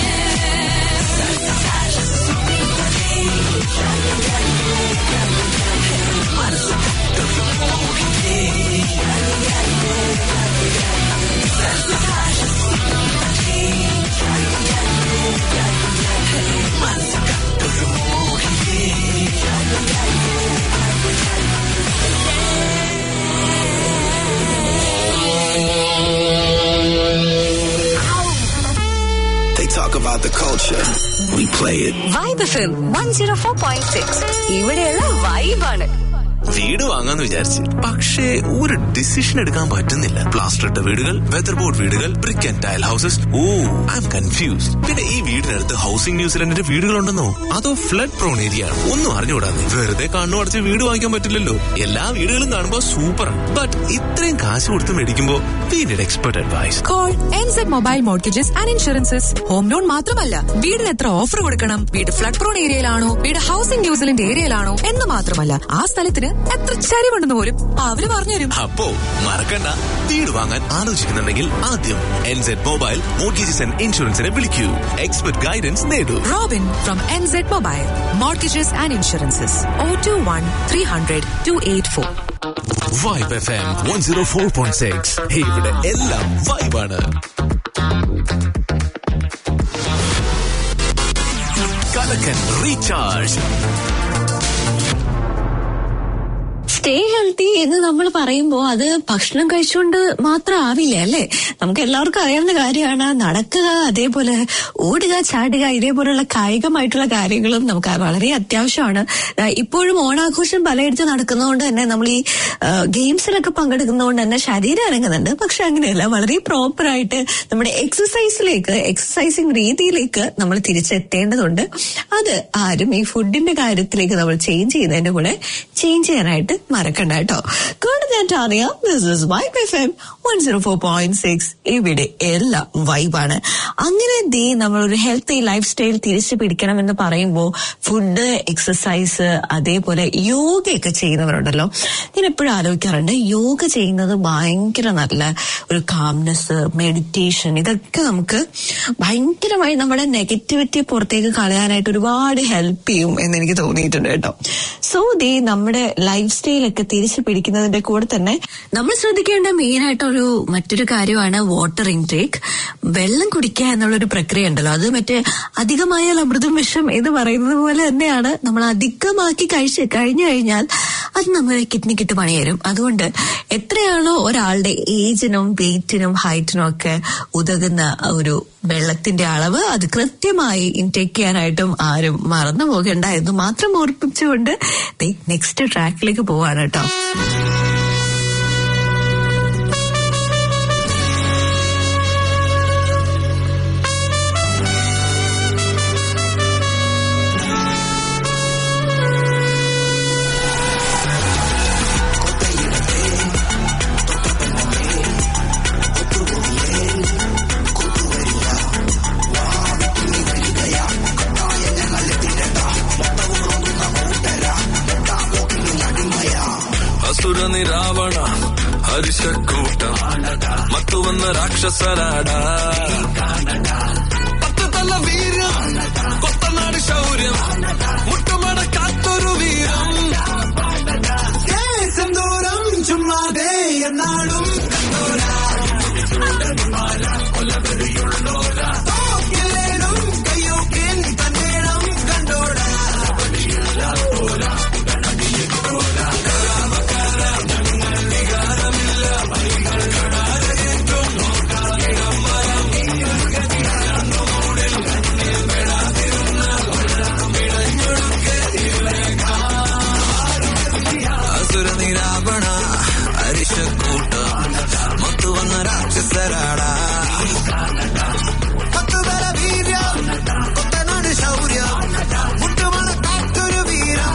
They talk about the culture. We play it. Vibe FM 104.6 ഇവിടെയുള്ള വൈബാണ്. വീട് വാങ്ങാന്ന് വിചാരിച്ച് പക്ഷേ ഒരു ഡിസിഷൻ എടുക്കാൻ പറ്റുന്നില്ല. പ്ലാസ്റ്റർ ഇട്ട വീടുകൾ, വെതർ ബോർഡ് വീടുകൾ, brick and tile houses. I'm confused. പിന്നെ ഈ വീടിനടുത്ത് ഹൗസിംഗ് ന്യൂസിലൻഡിന്റെ വീടുകളുണ്ടെന്നോ അതോ ഫ്ലഡ് പ്രോൺ ഏരിയ ആണ്? ഒന്നും അറിഞ്ഞുകൂടാതെ വെറുതെ കണ്ണു അടച്ച് വീട് വാങ്ങിക്കാൻ പറ്റില്ലല്ലോ. എല്ലാ വീടുകളും കാണുമ്പോൾ സൂപ്പറാണ്, ബട്ട് ഇത്രയും കാശ് കൊടുത്ത് മേടിക്കുമ്പോ we need expert advice. Call NZ Mobile Mortgages and Insurances. Home loan മാത്രമല്ല, വീടിന് എത്ര ഓഫർ കൊടുക്കണം, വീട് ഫ്ലഡ് പ്രോൺ ഏരിയയിലാണോ, വീട് ഹൗസിംഗ് ന്യൂസിലൻഡ് ഏരിയയിലാണോ എന്ന് മാത്രമല്ല, ആ സ്ഥലത്തിന് എത്ര ചരിവുണ്ടെന്ന് പോലും അവര് പറഞ്ഞുതരും. അപ്പോ മറക്കണ്ട, വീട് വാങ്ങാൻ ആലോചിക്കുന്നുണ്ടെങ്കിൽ ആദ്യം NZ Mobile Mortgages and Insuranceനെ വിളിക്കൂ. എക്സ്പെർട്ട് ഗൈഡൻസ് നേടൂ. Robin from NZ Mobile Mortgages and Insurances. 021-300-284. Vibe FM 104.6. ഇവിടെ എല്ലാം വൈബാണ്. കലക്കൻ റീചാർജ്. സ്റ്റേ ഹെൽത്തി എന്ന് നമ്മൾ പറയുമ്പോൾ അത് ഭക്ഷണം കഴിച്ചുകൊണ്ട് മാത്രം ആവില്ല അല്ലേ? നമുക്ക് എല്ലാവർക്കും അറിയാവുന്ന കാര്യമാണ്. നടക്കുക, അതേപോലെ ഓടുക, ചാടുക, ഇതേപോലുള്ള കായികമായിട്ടുള്ള കാര്യങ്ങളും നമുക്ക് വളരെ അത്യാവശ്യമാണ്. ഇപ്പോഴും ഓണാഘോഷം പലയിടത്ത് നടക്കുന്നതുകൊണ്ട് തന്നെ നമ്മൾ ഈ ഗെയിംസിലൊക്കെ പങ്കെടുക്കുന്നതുകൊണ്ട് തന്നെ ശരീരം ഇറങ്ങുന്നുണ്ട്. പക്ഷെ അങ്ങനെയല്ല, വളരെ പ്രോപ്പറായിട്ട് നമ്മുടെ എക്സസൈസിങ് രീതിയിലേക്ക് നമ്മൾ തിരിച്ചെത്തേണ്ടതുണ്ട്. അത് ആരും ഈ ഫുഡിന്റെ കാര്യത്തിലേക്ക് നമ്മൾ ചേഞ്ച് ചെയ്യുന്നതിന്റെ കൂടെ ചേഞ്ച് ചെയ്യാനായിട്ട് മറക്കണ്ട കേട്ടോ. കൂടുതലായിട്ട് അറിയാം, ദിസ് ഇസ് വൈബ് FM 104.6. ഇവിടെ എല്ലാം വൈബാണ്. അങ്ങനെ നമ്മളൊരു ഹെൽത്തി ലൈഫ് സ്റ്റൈൽ തിരിച്ചു പിടിക്കണമെന്ന് പറയുമ്പോൾ ഫുഡ്, എക്സസൈസ്, അതേപോലെ യോഗയൊക്കെ ചെയ്യുന്നവരുണ്ടല്ലോ. ഞാൻ എപ്പോഴും ആലോചിക്കാറുണ്ട്, യോഗ ചെയ്യുന്നത് ഭയങ്കര നല്ല ഒരു കാംനെസ്, മെഡിറ്റേഷൻ, ഇതൊക്കെ നമുക്ക് ഭയങ്കരമായി നമ്മുടെ നെഗറ്റിവിറ്റി പുറത്തേക്ക് കളയാനായിട്ട് ഒരുപാട് ഹെൽപ്പ് ചെയ്യും എന്ന് എനിക്ക് തോന്നിയിട്ടുണ്ട് കേട്ടോ. സോ നമ്മുടെ ലൈഫ് സ്റ്റൈലൊക്കെ തിരിച്ചു പിടിക്കുന്നതിന്റെ കൂടെ തന്നെ നമ്മൾ ശ്രദ്ധിക്കേണ്ട മെയിൻ ആയിട്ടൊരു മറ്റൊരു കാര്യമാണ് വാട്ടർ ഇൻടേക്ക്. വെള്ളം കുടിക്കുക എന്നുള്ളൊരു പ്രക്രിയ ഉണ്ടല്ലോ, അത് അധികമായാൽ അമൃതം വിഷം എന്ന് പറയുന്നത് പോലെ തന്നെയാണ്. നമ്മൾ അധികമാക്കി കഴിഞ്ഞു കഴിഞ്ഞാൽ അത് നമ്മുടെ കിഡ്നിക്കിട്ട് പണി തരും. അതുകൊണ്ട് എത്രയാണോ ഒരാളുടെ ഏജിനും വെയിറ്റിനും ഹൈറ്റിനും ഒക്കെ ഉതകുന്ന ഒരു വെള്ളത്തിന്റെ അളവ്, അത് കൃത്യമായി ഇൻടേക്ക് ചെയ്യാനായിട്ടും ആരും മറന്നു പോകേണ്ട എന്ന് മാത്രം ഓർപ്പിച്ചുകൊണ്ട് നെക്സ്റ്റ് ട്രാക്കിലേക്ക് പോവാണ് കേട്ടോ. അസുര നീ രാവണ ഹരിശക്കൂട്ടം മത്തു വന്ന രാക്ഷസരാട പത്ത് തല വീര്യം കൊത്തനാട് ശൗര്യം മുട്ടുമടക്കാത്തൊരു വീരം ദൂരം ചുമ്മാതെ എന്നാളും കയ്യോക്കേൻ തന്നേടം കണ്ടോടാ രാവണ ഹരിശക്കൂട്ട മത്തു വന്ന രാക്ഷസരാട പത്തുതല വീര്യം കൊത്തനാട് ശൗര്യം മുട്ടുമടക്കാത്തൊരു വീരം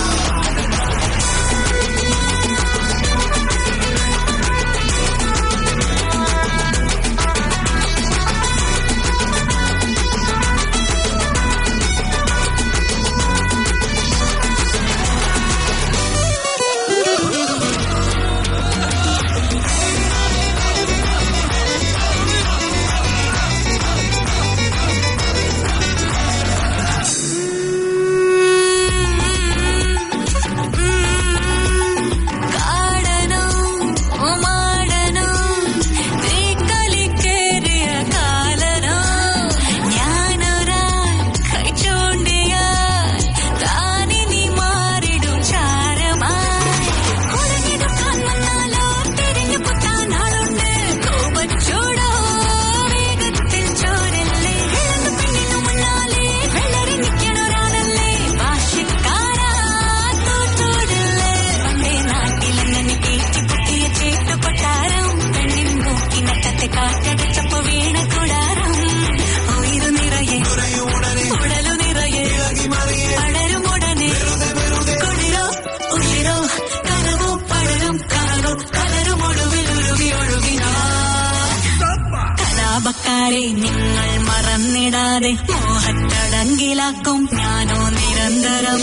നിങ്ങൾ മറന്നിടാതെ മോഹത്തടങ്കിലാക്കും ഞാനോ നിരന്തരം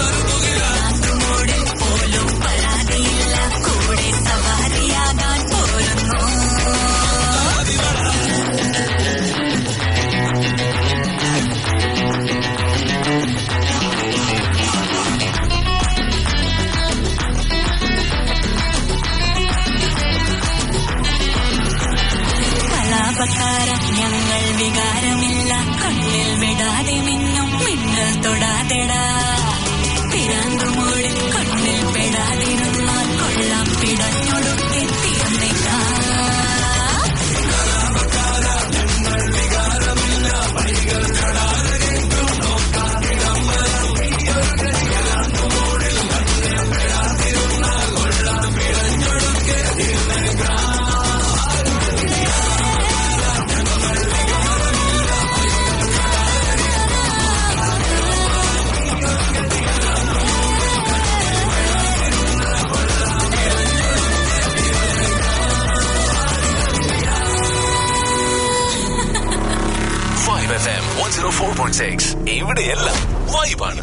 പോലും പരാതിയില്ല കൂടെ സവാരിയാകാൻ പോരുന്നു 104.6 ഇവിടെയെല്ലാം വൈബാണ്.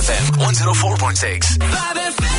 FM 104.6. Vibe FM.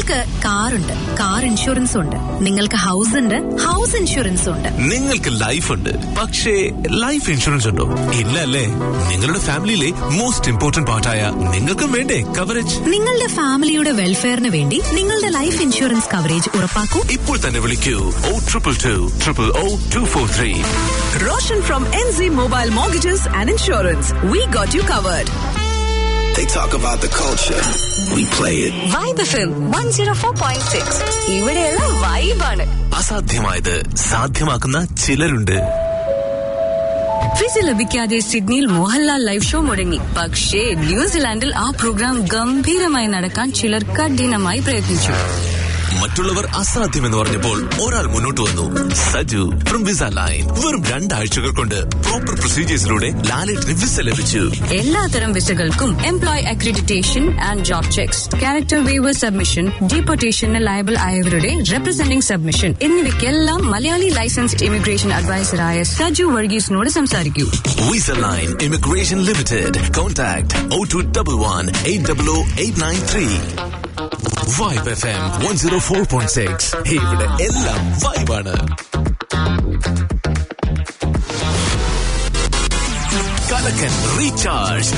നിങ്ങൾക്ക് കാറുണ്ട്, കാർ ഇൻഷുറൻസ് ഉണ്ട്. നിങ്ങൾക്ക് ഹൗസ് ഉണ്ട്, ഹൗസ് ഇൻഷുറൻസ് ഉണ്ട്. നിങ്ങൾക്ക് ലൈഫ് ഉണ്ട്, പക്ഷേ ലൈഫ് ഇൻഷുറൻസ് ഉണ്ടോ? ഇല്ല അല്ലേ? നിങ്ങളുടെ ഫാമിലിയിലെ മോസ്റ്റ് ഇമ്പോർട്ടന്റ് പാർട്ടായ നിങ്ങൾക്കും വേണ്ടേ കവറേജ്? നിങ്ങളുടെ ഫാമിലിയുടെ വെൽഫെയറിന് വേണ്ടി നിങ്ങളുടെ ലൈഫ് ഇൻഷുറൻസ് കവറേജ് ഉറപ്പാക്കൂ. ഇപ്പോൾ തന്നെ വിളിക്കൂ 0222000243. Roshan from NZ Mobile Mortgages and Insurance. We got you covered. They talk about the culture. We play it. Vibe FM 104.6. ഇവിടെയുള്ള വൈബാണ്. അസാധ്യമായത് സാധ്യമാക്കുന്ന ചിലരുണ്ട്. വിസ ലഭിക്കാതെ സിഡ്നിയിൽ മോഹൻലാൽ ലൈവ് ഷോ മുടങ്ങി. പക്ഷേ ന്യൂസിലാൻഡിൽ ആ പ്രോഗ്രാം ഗംഭീരമായി നടക്കാൻ ചിലർ കഠിനമായി പ്രയത്നിച്ചു. മറ്റുള്ളവർ അസാധ്യമെന്ന് പറഞ്ഞപ്പോൾ ഒരാൾ മുന്നോട്ട് വന്നു. Saju from visa line. വെറും 2 ആഴ്ചകൾ കൊണ്ട് പ്രോപ്പർ പ്രൊസീജിയേഴ്സിലൂടെ ലാലേട്ടിന് വിസ ലഭിച്ചു. എല്ലാത്തരം വിസകൾക്കും employ accreditation and job checks, character waiver submission, ഡീപ്പോർട്ടേഷന് ലയബിൾ ആയവരുടെ റെപ്രസെന്റിംഗ് സബ്മിഷൻ എന്നിവയ്ക്കെല്ലാം മലയാളി ലൈസൻസ്ഡ് ഇമിഗ്രേഷൻ അഡ്വൈസറായ സജു വർഗീസിനോട് സംസാരിക്കൂ. Visa line immigration limited. Contact 0211800893. Vibe FM 104.6. ഇവിടെ എല്ലാം വൈബാണ്. കലക്കൻ റീചാർജ്.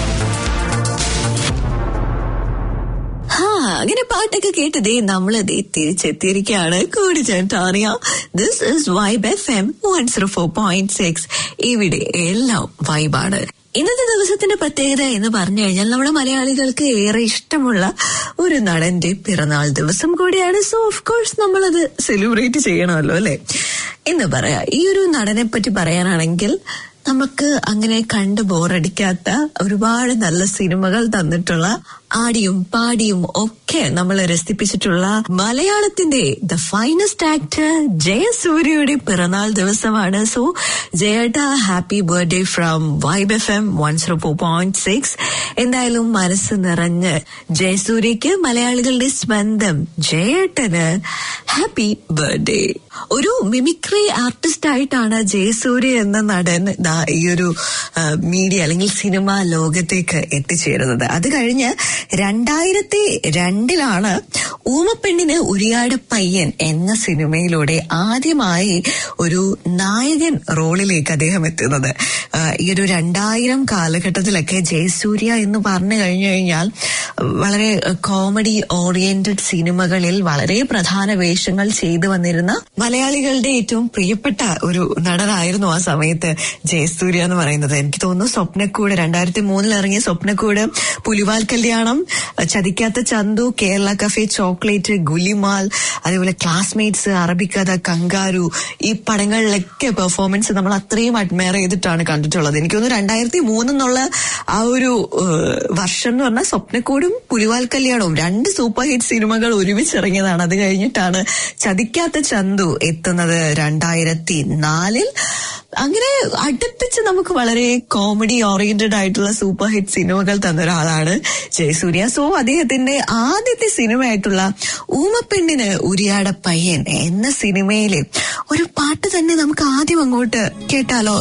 അങ്ങനെ പാട്ടൊക്കെ കേട്ടതേ നമ്മളതേ തിരിച്ചെത്തിയിരിക്കുകയാണ്. കൂടി ചേട്ടാറിയ ദിസ് ഇസ് വൈബ് FM 104.6. ഇവിടെ എല്ലാം വൈബാണ്. ഇന്നത്തെ ദിവസത്തിന്റെ പ്രത്യേകത എന്ന് പറഞ്ഞു കഴിഞ്ഞാൽ നമ്മുടെ മലയാളികൾക്ക് ഏറെ ഇഷ്ടമുള്ള ഒരു നടന്റെ പിറന്നാൾ ദിവസം കൂടിയാണ്. സോ ഓഫ് കോഴ്സ് നമ്മളത് സെലിബ്രേറ്റ് ചെയ്യണമല്ലോ അല്ലെ എന്ന് പറയാ. ഈ ഒരു നടനെ പറ്റി പറയാനാണെങ്കിൽ നമുക്ക് അങ്ങനെ കണ്ട് ബോറടിക്കാത്ത ഒരുപാട് നല്ല സിനിമകൾ തന്നിട്ടുള്ള, ആടിയും പാടിയും ഒക്കെ നമ്മളെ രസിപ്പിച്ചിട്ടുള്ള മലയാളത്തിന്റെ ദ ഫൈനസ്റ്റ് ആക്ടർ ജയസൂര്യയുടെ പിറന്നാൾ ദിവസമാണ്. സോ ജയേട്ട, happy birthday from vibe FM 104.6. എന്തായാലും മനസ്സ് നിറഞ്ഞ് ജയസൂര്യക്ക് മലയാളികളുടെ സ്വന്തം ജയേട്ടന് ഹാപ്പി ബർത്ത്ഡേ. ഒരു മിമിക്രി ആർട്ടിസ്റ്റ് ആയിട്ടാണ് ജയസൂര്യ എന്ന നടൻ ഈ ഒരു മീഡിയ അല്ലെങ്കിൽ സിനിമ ലോകത്തേക്ക് എത്തിച്ചേരുന്നത്. അത് കഴിഞ്ഞ് 2002 ഊമപ്പെണ്ണിന് ഉരിയാട് പയ്യൻ എന്ന സിനിമയിലൂടെ ആദ്യമായി ഒരു നായകൻ റോളിലേക്ക് അദ്ദേഹം എത്തുന്നത്. ഈ ഒരു 2000 കാലഘട്ടത്തിലൊക്കെ ജയസൂര്യ എന്ന് പറഞ്ഞു കഴിഞ്ഞു കഴിഞ്ഞാൽ വളരെ കോമഡി ഓറിയന്റഡ് സിനിമകളിൽ വളരെ പ്രധാന വേഷങ്ങൾ ചെയ്തു വന്നിരുന്ന മലയാളികളുടെ ഏറ്റവും പ്രിയപ്പെട്ട ഒരു നടനായിരുന്നു ആ സമയത്ത് ജയസൂര്യ എന്ന് പറയുന്നത്. എനിക്ക് തോന്നുന്നു സ്വപ്നക്കൂട് 2003 ഇറങ്ങിയ സ്വപ്നക്കൂട്, പുലിവാൽ കല്യാണം, ചതിക്കാത്ത ചന്തു, കേരള കഫേ ചോക്ലേറ്റ്, ഗുലിമാൽ, അതേപോലെ ക്ലാസ്മേറ്റ്സ്, അറബിക്കഥ, കങ്കാരു, ഈ പടങ്ങളിലൊക്കെ പെർഫോമൻസ് നമ്മൾ അത്രയും അഡ്മയർ ചെയ്തിട്ടാണ് കണ്ടിട്ടുള്ളത്. എനിക്ക് തോന്നുന്നു 2003 എന്നുള്ള ആ ഒരു വർഷം എന്ന് പറഞ്ഞാൽ സ്വപ്നക്കൂടും പുലിവാൽ കല്യാണവും 2 സൂപ്പർ ഹിറ്റ് സിനിമകൾ ഒരുമിച്ചിറങ്ങിയതാണ്. അത് കഴിഞ്ഞിട്ടാണ് ചതിക്കാത്ത ചന്തു എത്തുന്നത് 2004. അങ്ങനെ അടുപ്പിച്ച് നമുക്ക് വളരെ കോമഡി ഓറിയന്റഡ് ആയിട്ടുള്ള സൂപ്പർ ഹിറ്റ് സിനിമകൾ തന്ന ഒരാളാണ് ജയസൂര്യ. സോ അദ്ദേഹത്തിന്റെ ആദ്യത്തെ സിനിമയായിട്ടുള്ള ഊമപ്പെണ്ണിന് ഉരിയാട പയ്യൻ എന്ന സിനിമയിലെ ഒരു പാട്ട് തന്നെ നമുക്ക് ആദ്യം അങ്ങോട്ട് കേട്ടാലോ?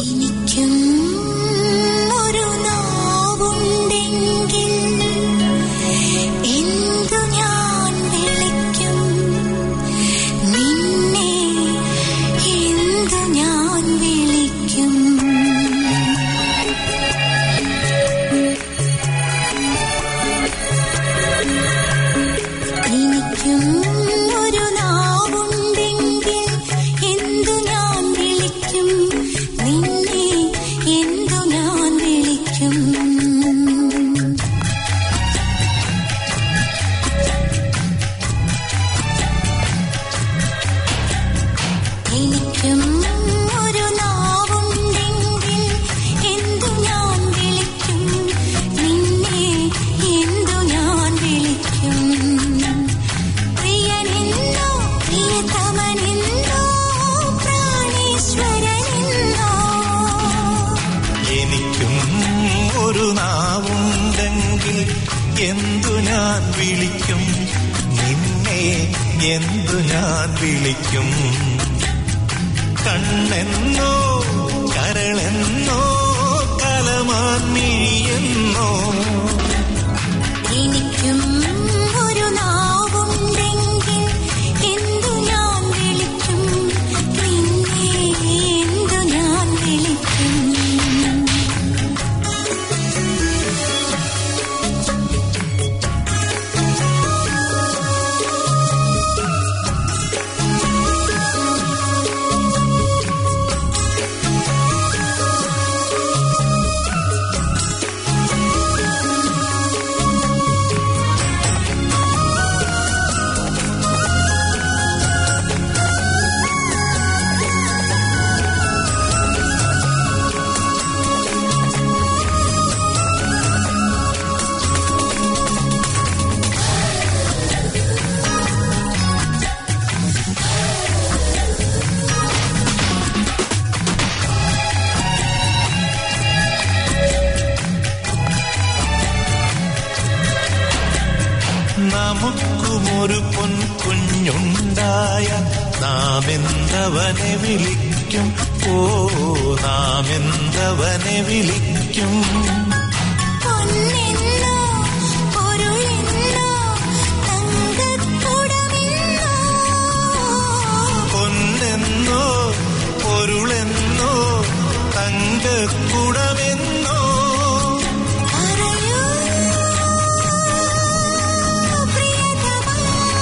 എന്തു ഞാൻ വിളിക്കും നിന്നെ, എന്തു ഞാൻ വിളിക്കും. കണ്ണെന്നോ കരളെന്നോ കലമാൻ മിഴിയെന്നോ. എനിക്കും ഒരു നാവുണ്ടെങ്കിൽ ഉണ്ടായ നാം എന്തവനെ വിളിക്കും? ഓ നാം എന്തവനെ വിളിക്കും? പൊന്നെന്നോ പൊരുളെന്നോ തങ്കക്കുടമെന്നോ, പൊന്നെന്നോ പൊരുളെന്നോ തങ്കക്കുടമെന്നോ പറയൂ പ്രിയതമാ,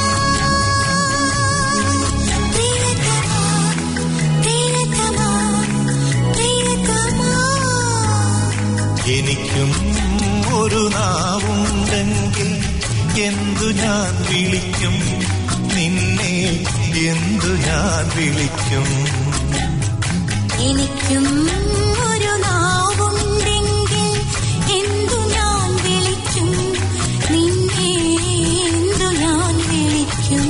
പ്രിയതമാ, പ്രിയതമാ, പ്രിയതമാ. എനിക്കും ഒരു നാവുണ്ടെങ്കിൽ എന്തു ഞാൻ വിളിക്കും നിന്നെ? എന്തു ഞാൻ വിളിക്കും? എനിക്കും ഒരു നാവുണ്ടെങ്കിൽ എന്തു ഞാൻ വിളിക്കും നിന്നെ? എന്തു ഞാൻ വിളിക്കും?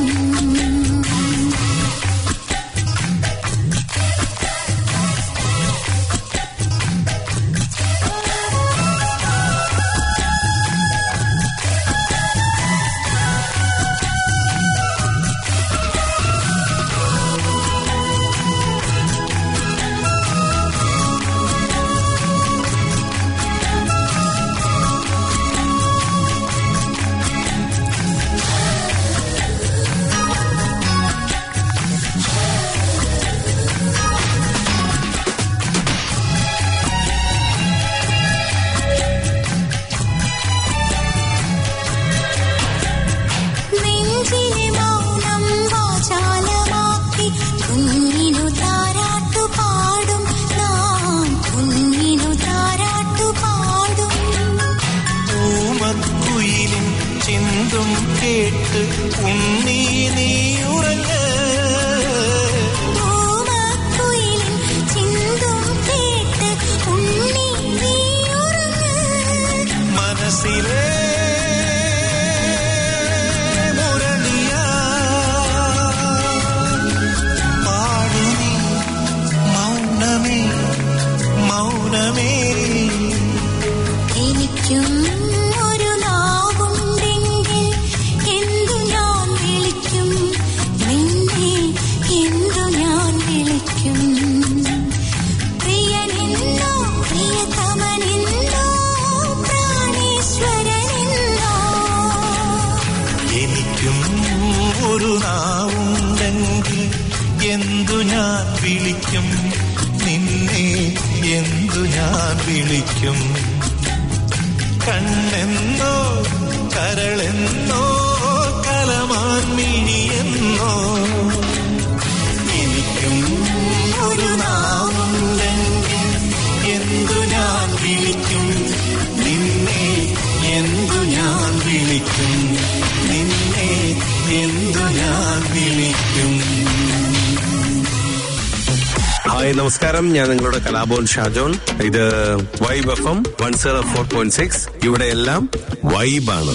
നെഞ്ചിലെ മൗനം വാചാലമാക്കി കുഞ്ഞിനു താരാട്ടു പാടും നാം, കുഞ്ഞിനു താരാട്ടു പാടും. പൂമക്കുയിലും ചിന്തും കേട്ട് ഉണ്ണി നീ ഉറങ്ങ്. പൂമക്കുയിലിൻ ചിന്തും കേട്ട് ഉണ്ണി നീ ഉറങ്ങ്. മനസ്സിലെ മുരളിയാ പാടു നീ മൗനമേ മൗനമേ. എനിക്കും ഒരു നാവുണ്ടെങ്കിൽ എന്തു ഞാൻ വിളിക്കും നിന്നെ? എന്തു ഞാൻ വിളിക്കും? പ്രിയനെന്നോ പ്രിയതമനെന്നോ പ്രാണേശ്വരനെന്നോ. എനിക്കും ഒരു നാവുണ്ടെങ്കിൽ എന്തു ഞാൻ വിളിക്കും നിന്നെ? എന്തു ഞാൻ വിളിക്കും? കണ്ണെന്നോ കരളെന്നോ കലമാൻ മിഴിയെന്നോ. എനിക്കും ഒരു നാവുണ്ടെങ്കിൽ എന്തു ഞാൻ വിളിക്കും നിന്നെ? എന്തു ഞാൻ വിളിക്കും നിന്നെ? എന്തു ഞാൻ വിളിക്കും? ഹായ് നമസ്കാരം, ഞാൻ നിങ്ങളുടെ കലാഭവൻ ഷാജോൺ. ഇത് വൈബ് FM 104.6. ഇവിടെ എല്ലാം വൈബാണ്.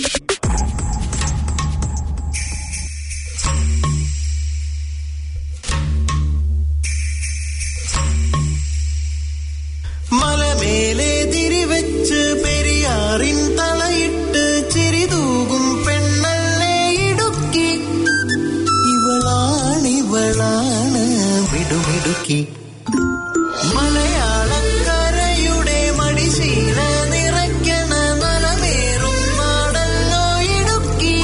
മലമേലെ തിരിവെച്ച് പെരിയാറിൻ തളയിട്ട് ചിരിതൂകും പെണ്ണല്ലേ ഇടുക്കി. ഇവളാണ് മിടുമിടുക്കി. മലയാളക്കരയുടെ മടിശീല നിറയ്ക്കണ നലമേറും നാടല്ലോ ഇടുക്കി.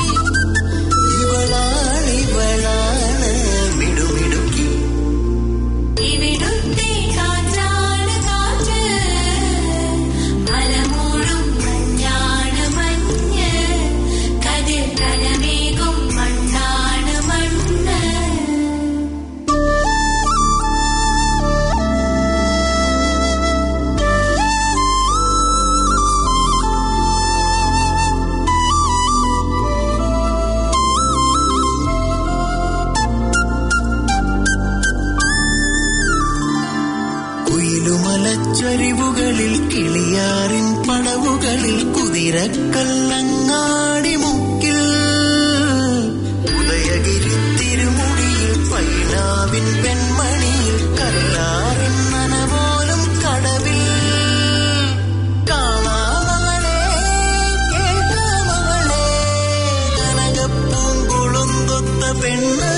ഇവളാണ് മിടുമിടുക്കി. ഇവിടുത്തെ കാറ്റാണ് കാറ്റ്, മലമൂടും മഞ്ഞാണ് മഞ്ഞ്, കതിർ കലമേകും മണ്ണാണ് മണ്ണ്. കുയിലുമലച്ചരിവുകളിൽ കിളിയാറിൻ പടവുകളിൽ കുതിരക്കല്ലങ്ങാടി മുക്കിൽ ഉദയഗിരി തിരുമുടിയിൽ പൈനാവിൻ പെൺമണിയിൽ കല്ലാറിൻ നനപോലും കടവിൽ. കാണാമകളെ കേൾക്കാമകളെ കനകപ്പൂങ്കുളുന്തൊത്ത പെണ്ണ്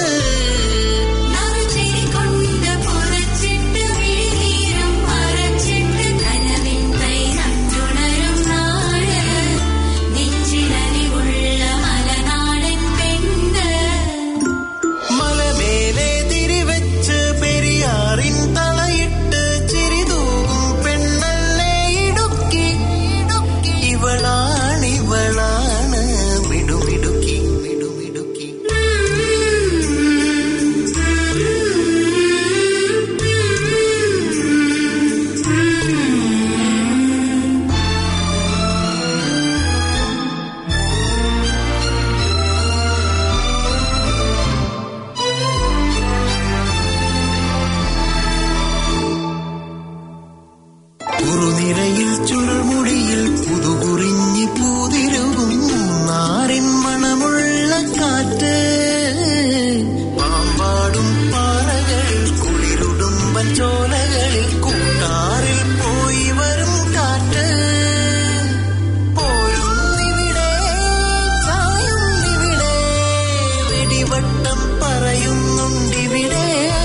കുറുനിരയിൽ ചുരുൾമുടിയിൽ പുതുകുറിഞ്ഞി പൂതിരുകും നാറിൻ മണമുള്ള കാറ്റ് പാമ്പാടും പാറകളിൽ കുളിരുടുമ്പൻ ചോലകളിൽ കൂട്ടാറിൽ പോയി വരും കാറ്റ് പോരുന്നിവിടെ ചായുന്നിവിടെ വെടിവട്ടം പറയുന്നുണ്ടിവിടെ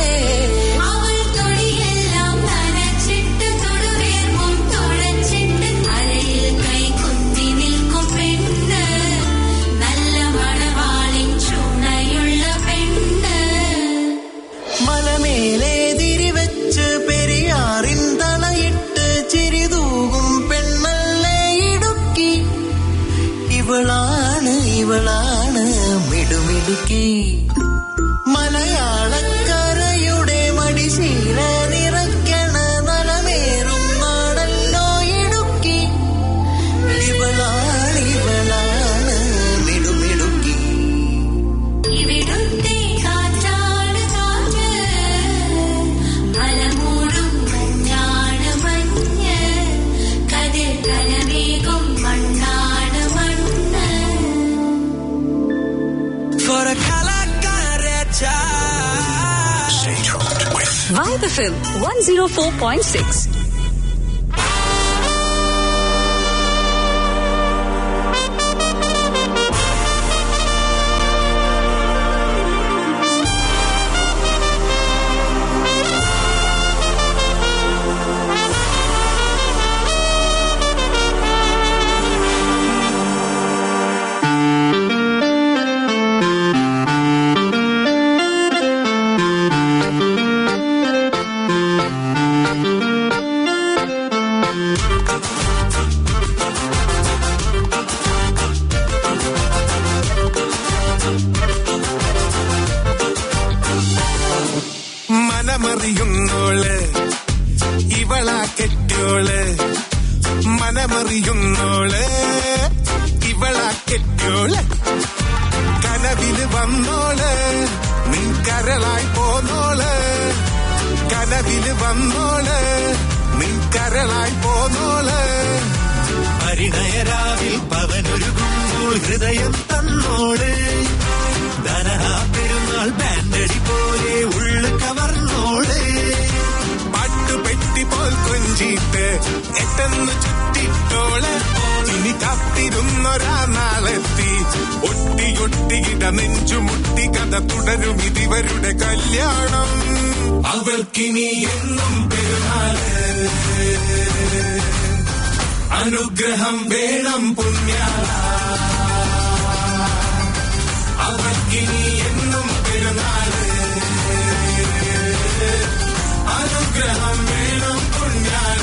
മലമേലെ തിരിവെച്ച് പെരിയാറിൻ തളയിട്ട് ചിരിതൂകും പെണ്ണല്ലേ ഇടുക്കി ഇവളാണ് മിടുമിടുക്കി മലയാളക്കരയുടെ മടിശീല നിറയ്ക്കണ നലമേറും നാടല്ലോ ഇടുക്കി ഇവളാണ് മിടുമിടുക്കി ഇവിടുത്തെ കാറ്റാണ് കാറ്റ് മലമൂടും മഞ്ഞാണ് മഞ്ഞ് കതിർ കലമേകും മണ്ണാണ് മണ്ണ് For a kalakareta. Vibe FM 104.6. മനമറിയുന്നോള് ഇവളാ കെട്ടിയോള് മനമറിയുന്നോള് ഇവളാ കെട്ടിയോള് കനവില് വന്നോള് നിൻ കരളായി പോന്നോള് കനവില് വന്നോള് നിൻ കരളായി പോന്നോള് പരിണയരാവിൽ പവനൊരുകുമ്പോൾ ഹൃദയം തന്നോള് ധനഹാ പെരുന്നാൾ ബാൻഡടി പോലെ ഉള്ളു കവർന്നോള് പാട്ടുപെട്ടി പോൽ കൊഞ്ചിട്ട് എട്ടെന്ന് ചുറ്റിട്ടോള് ഇനി കാത്തിരുന്നൊരാ നാളെത്തി ഒട്ടിയൊട്ടിയിട നെഞ്ചുമുട്ടി കഥ തുടരും ഇതിവരുടെ കല്യാണം അവൾക്കിനി എന്നും പെരുന്നാള് അനുഗ്രഹം വേണം പുണ്യാള അവൾക്കിനി എന്നും പെരുന്നാള് അനുഗ്രഹം വേണം പുണ്യാള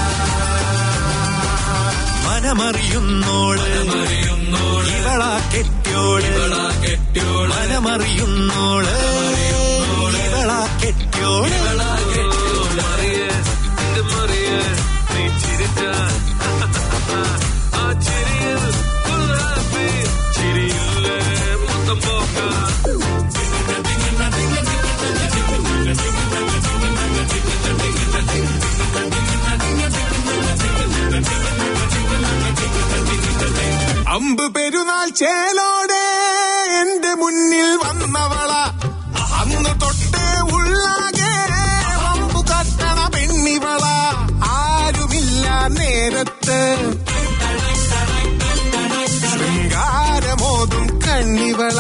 മനമറിയുന്നോള് ഇവളാ കെട്ടിയോള് മനമറിയുന്നോള് ഇവളാ കെട്ടിയോള് നീ ചിരിച്ച ആ ചിരിയിൽ ചിരിയില്ലേ മൊത്തം പോക്ക അമ്പ് പെരുന്നാൾ ചേലോടെ എന്റെ മുന്നിൽ വന്നവള അന്ന് തൊട്ടേ ഉള്ളാകെ വമ്പു കട്ടണ പെണ്ണിവള ആരുമില്ല നേരത്ത് ശൃംഗാരമോതും കണ്ണിവള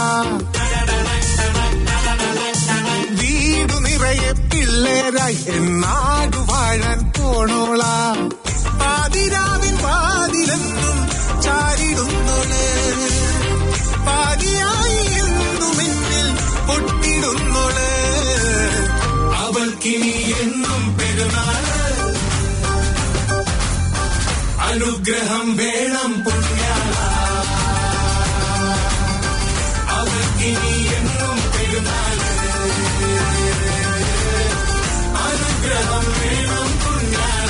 വീടു നിറയെ പിള്ളേരായി എന്നാടു വാഴാൻ പോണോള പാതിരാവിൻ പാതിലെന്നും ചാരിടുന്നോള് പാതിയായി എന്നും എന്നിൽ പൊട്ടിടുന്നോള് അവൾക്കിനി എന്നും പെരുന്നാള് അനുഗ്രഹം വേണം പുണ്യാള അവൾക്കിനി എന്നും പെരുന്നാള് അനുഗ്രഹം വേണം പുണ്യാള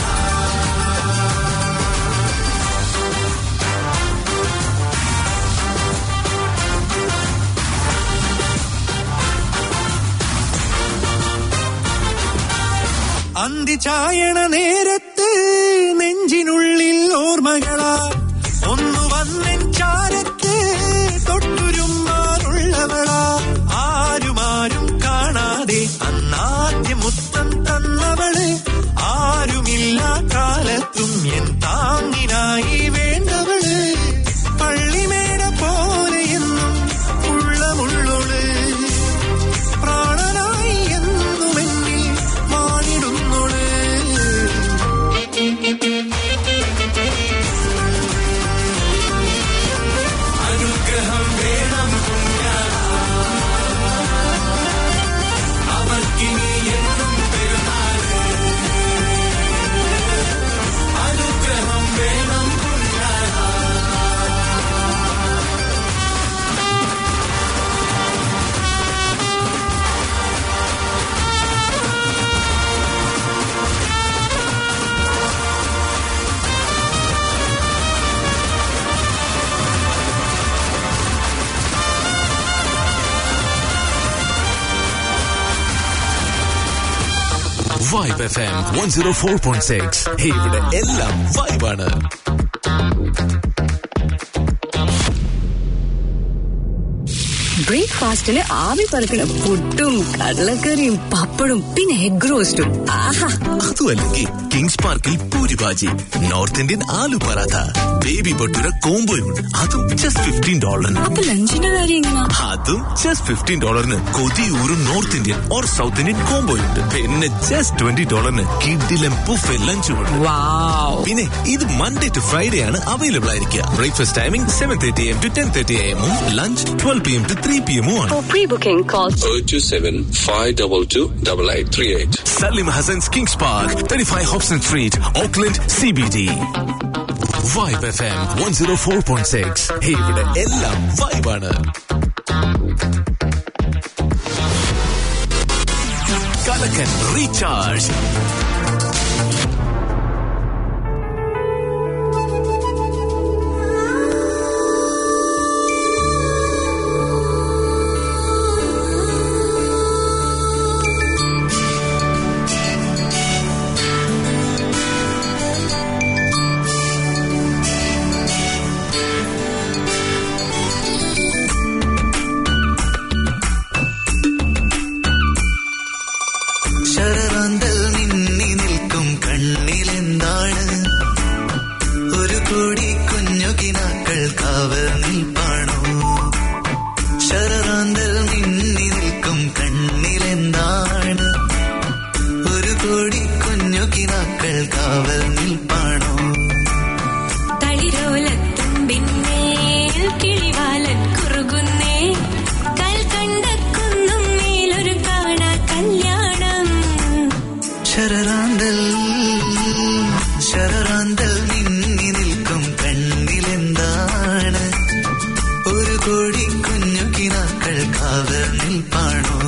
അന്തി ചായണ നേരത്ത് നെഞ്ചിനുള്ളിൽ ഓർമ്മകളാ ഒന്നു വന്നെൻ ചാരത്ത് തൊട്ടുരുമ്മാറുള്ളവളാ ആരുമാരും കാണാതെ അന്നാദ്യ മുത്തം തന്നവള് ആരുമില്ല കാലത്തും എൻ താങ്ങിനായി വേണ്ടവള് പള്ളിമേട പോലെ എന്നും ഉള്ളമുള്ളോള് പ്രാണനായി എന്നും എന്നിൽ വാണിടുന്നോള് അനുഗ്രഹം വേണം അവർക്കിനി എന്നും പെരുന്നാള് അനുഗ്രഹം വേണം വൈബ് FM 104.6. ഇവിടെ എല്ലാം വൈബാണ്. ബ്രേക്ക്ഫാസ്റ്റില് ആവി പറക്കണ പുട്ടും കടലക്കറിയും പപ്പടും പിന്നെ എഗ് റോസ്റ്റും. ആഹാ, അതുമല്ലെങ്കിൽ കിങ്സ് പാർക്കിൽ puri bhaji, north Indian aloo paratha, baby bhatura കോംബോയുണ്ട്. അതും ജസ്റ്റ് $15. അപ്പൊ ലഞ്ചിന്റെ കാര്യം എങ്ങനെയാ? അതും ജസ്റ്റ് $15 കൊതിയൂറും north Indian or south Indian കോംബോയുണ്ട്. പിന്നെ ജസ്റ്റ് $20 കിഡിലും ബുഫേ ലഞ്ചുമുണ്ട്. പിന്നെ ഇത് മൺഡേ ടു ഫ്രൈഡേ ആണ് അവൈലബിൾ ആയിരിക്കുക. Breakfast timing 7:30 AM to 10:30 AM, lunch 12 PM to 3 PM ആണ്. For pre-booking, call 027-522-8838. Salim Hassan's Kings Park, 35 Hobson Street, Auckland, CBD. Vibe FM 104.6. ഇവിടെ എല്ലാം വൈബാണ്. കലക്കൻ റീചാർജ്. ശരറാന്തൽ മിന്നി നിൽക്കും കണ്ണിലെന്താണ് ഒരു കോടി കുഞ്ഞു കിനാക്കൾ കാവൽ നിൽപ്പാണോ ശരറാന്തൽ മിന്നി നിൽക്കും കണ്ണിലെന്താണ് ഒരു കോടി കുഞ്ഞു കിനാക്കൾ കാവൽ നിൽപ്പാണോ തളിരോലത്തുമ്പിന്മേൽ കിളിവാലൻ കുറുകുന്നേ കൽക്കണ്ടക്കുന്നും മേലൊരു കാണാ കല്യാണം ശരറാന്തൽ ശരറാന്തൽ മിന്നി നിൽക്കും കണ്ണിലെന്താണ് ഒരു കോടി കുഞ്ഞു കിനാക്കൾ കാവൽ നിൽപ്പാണോ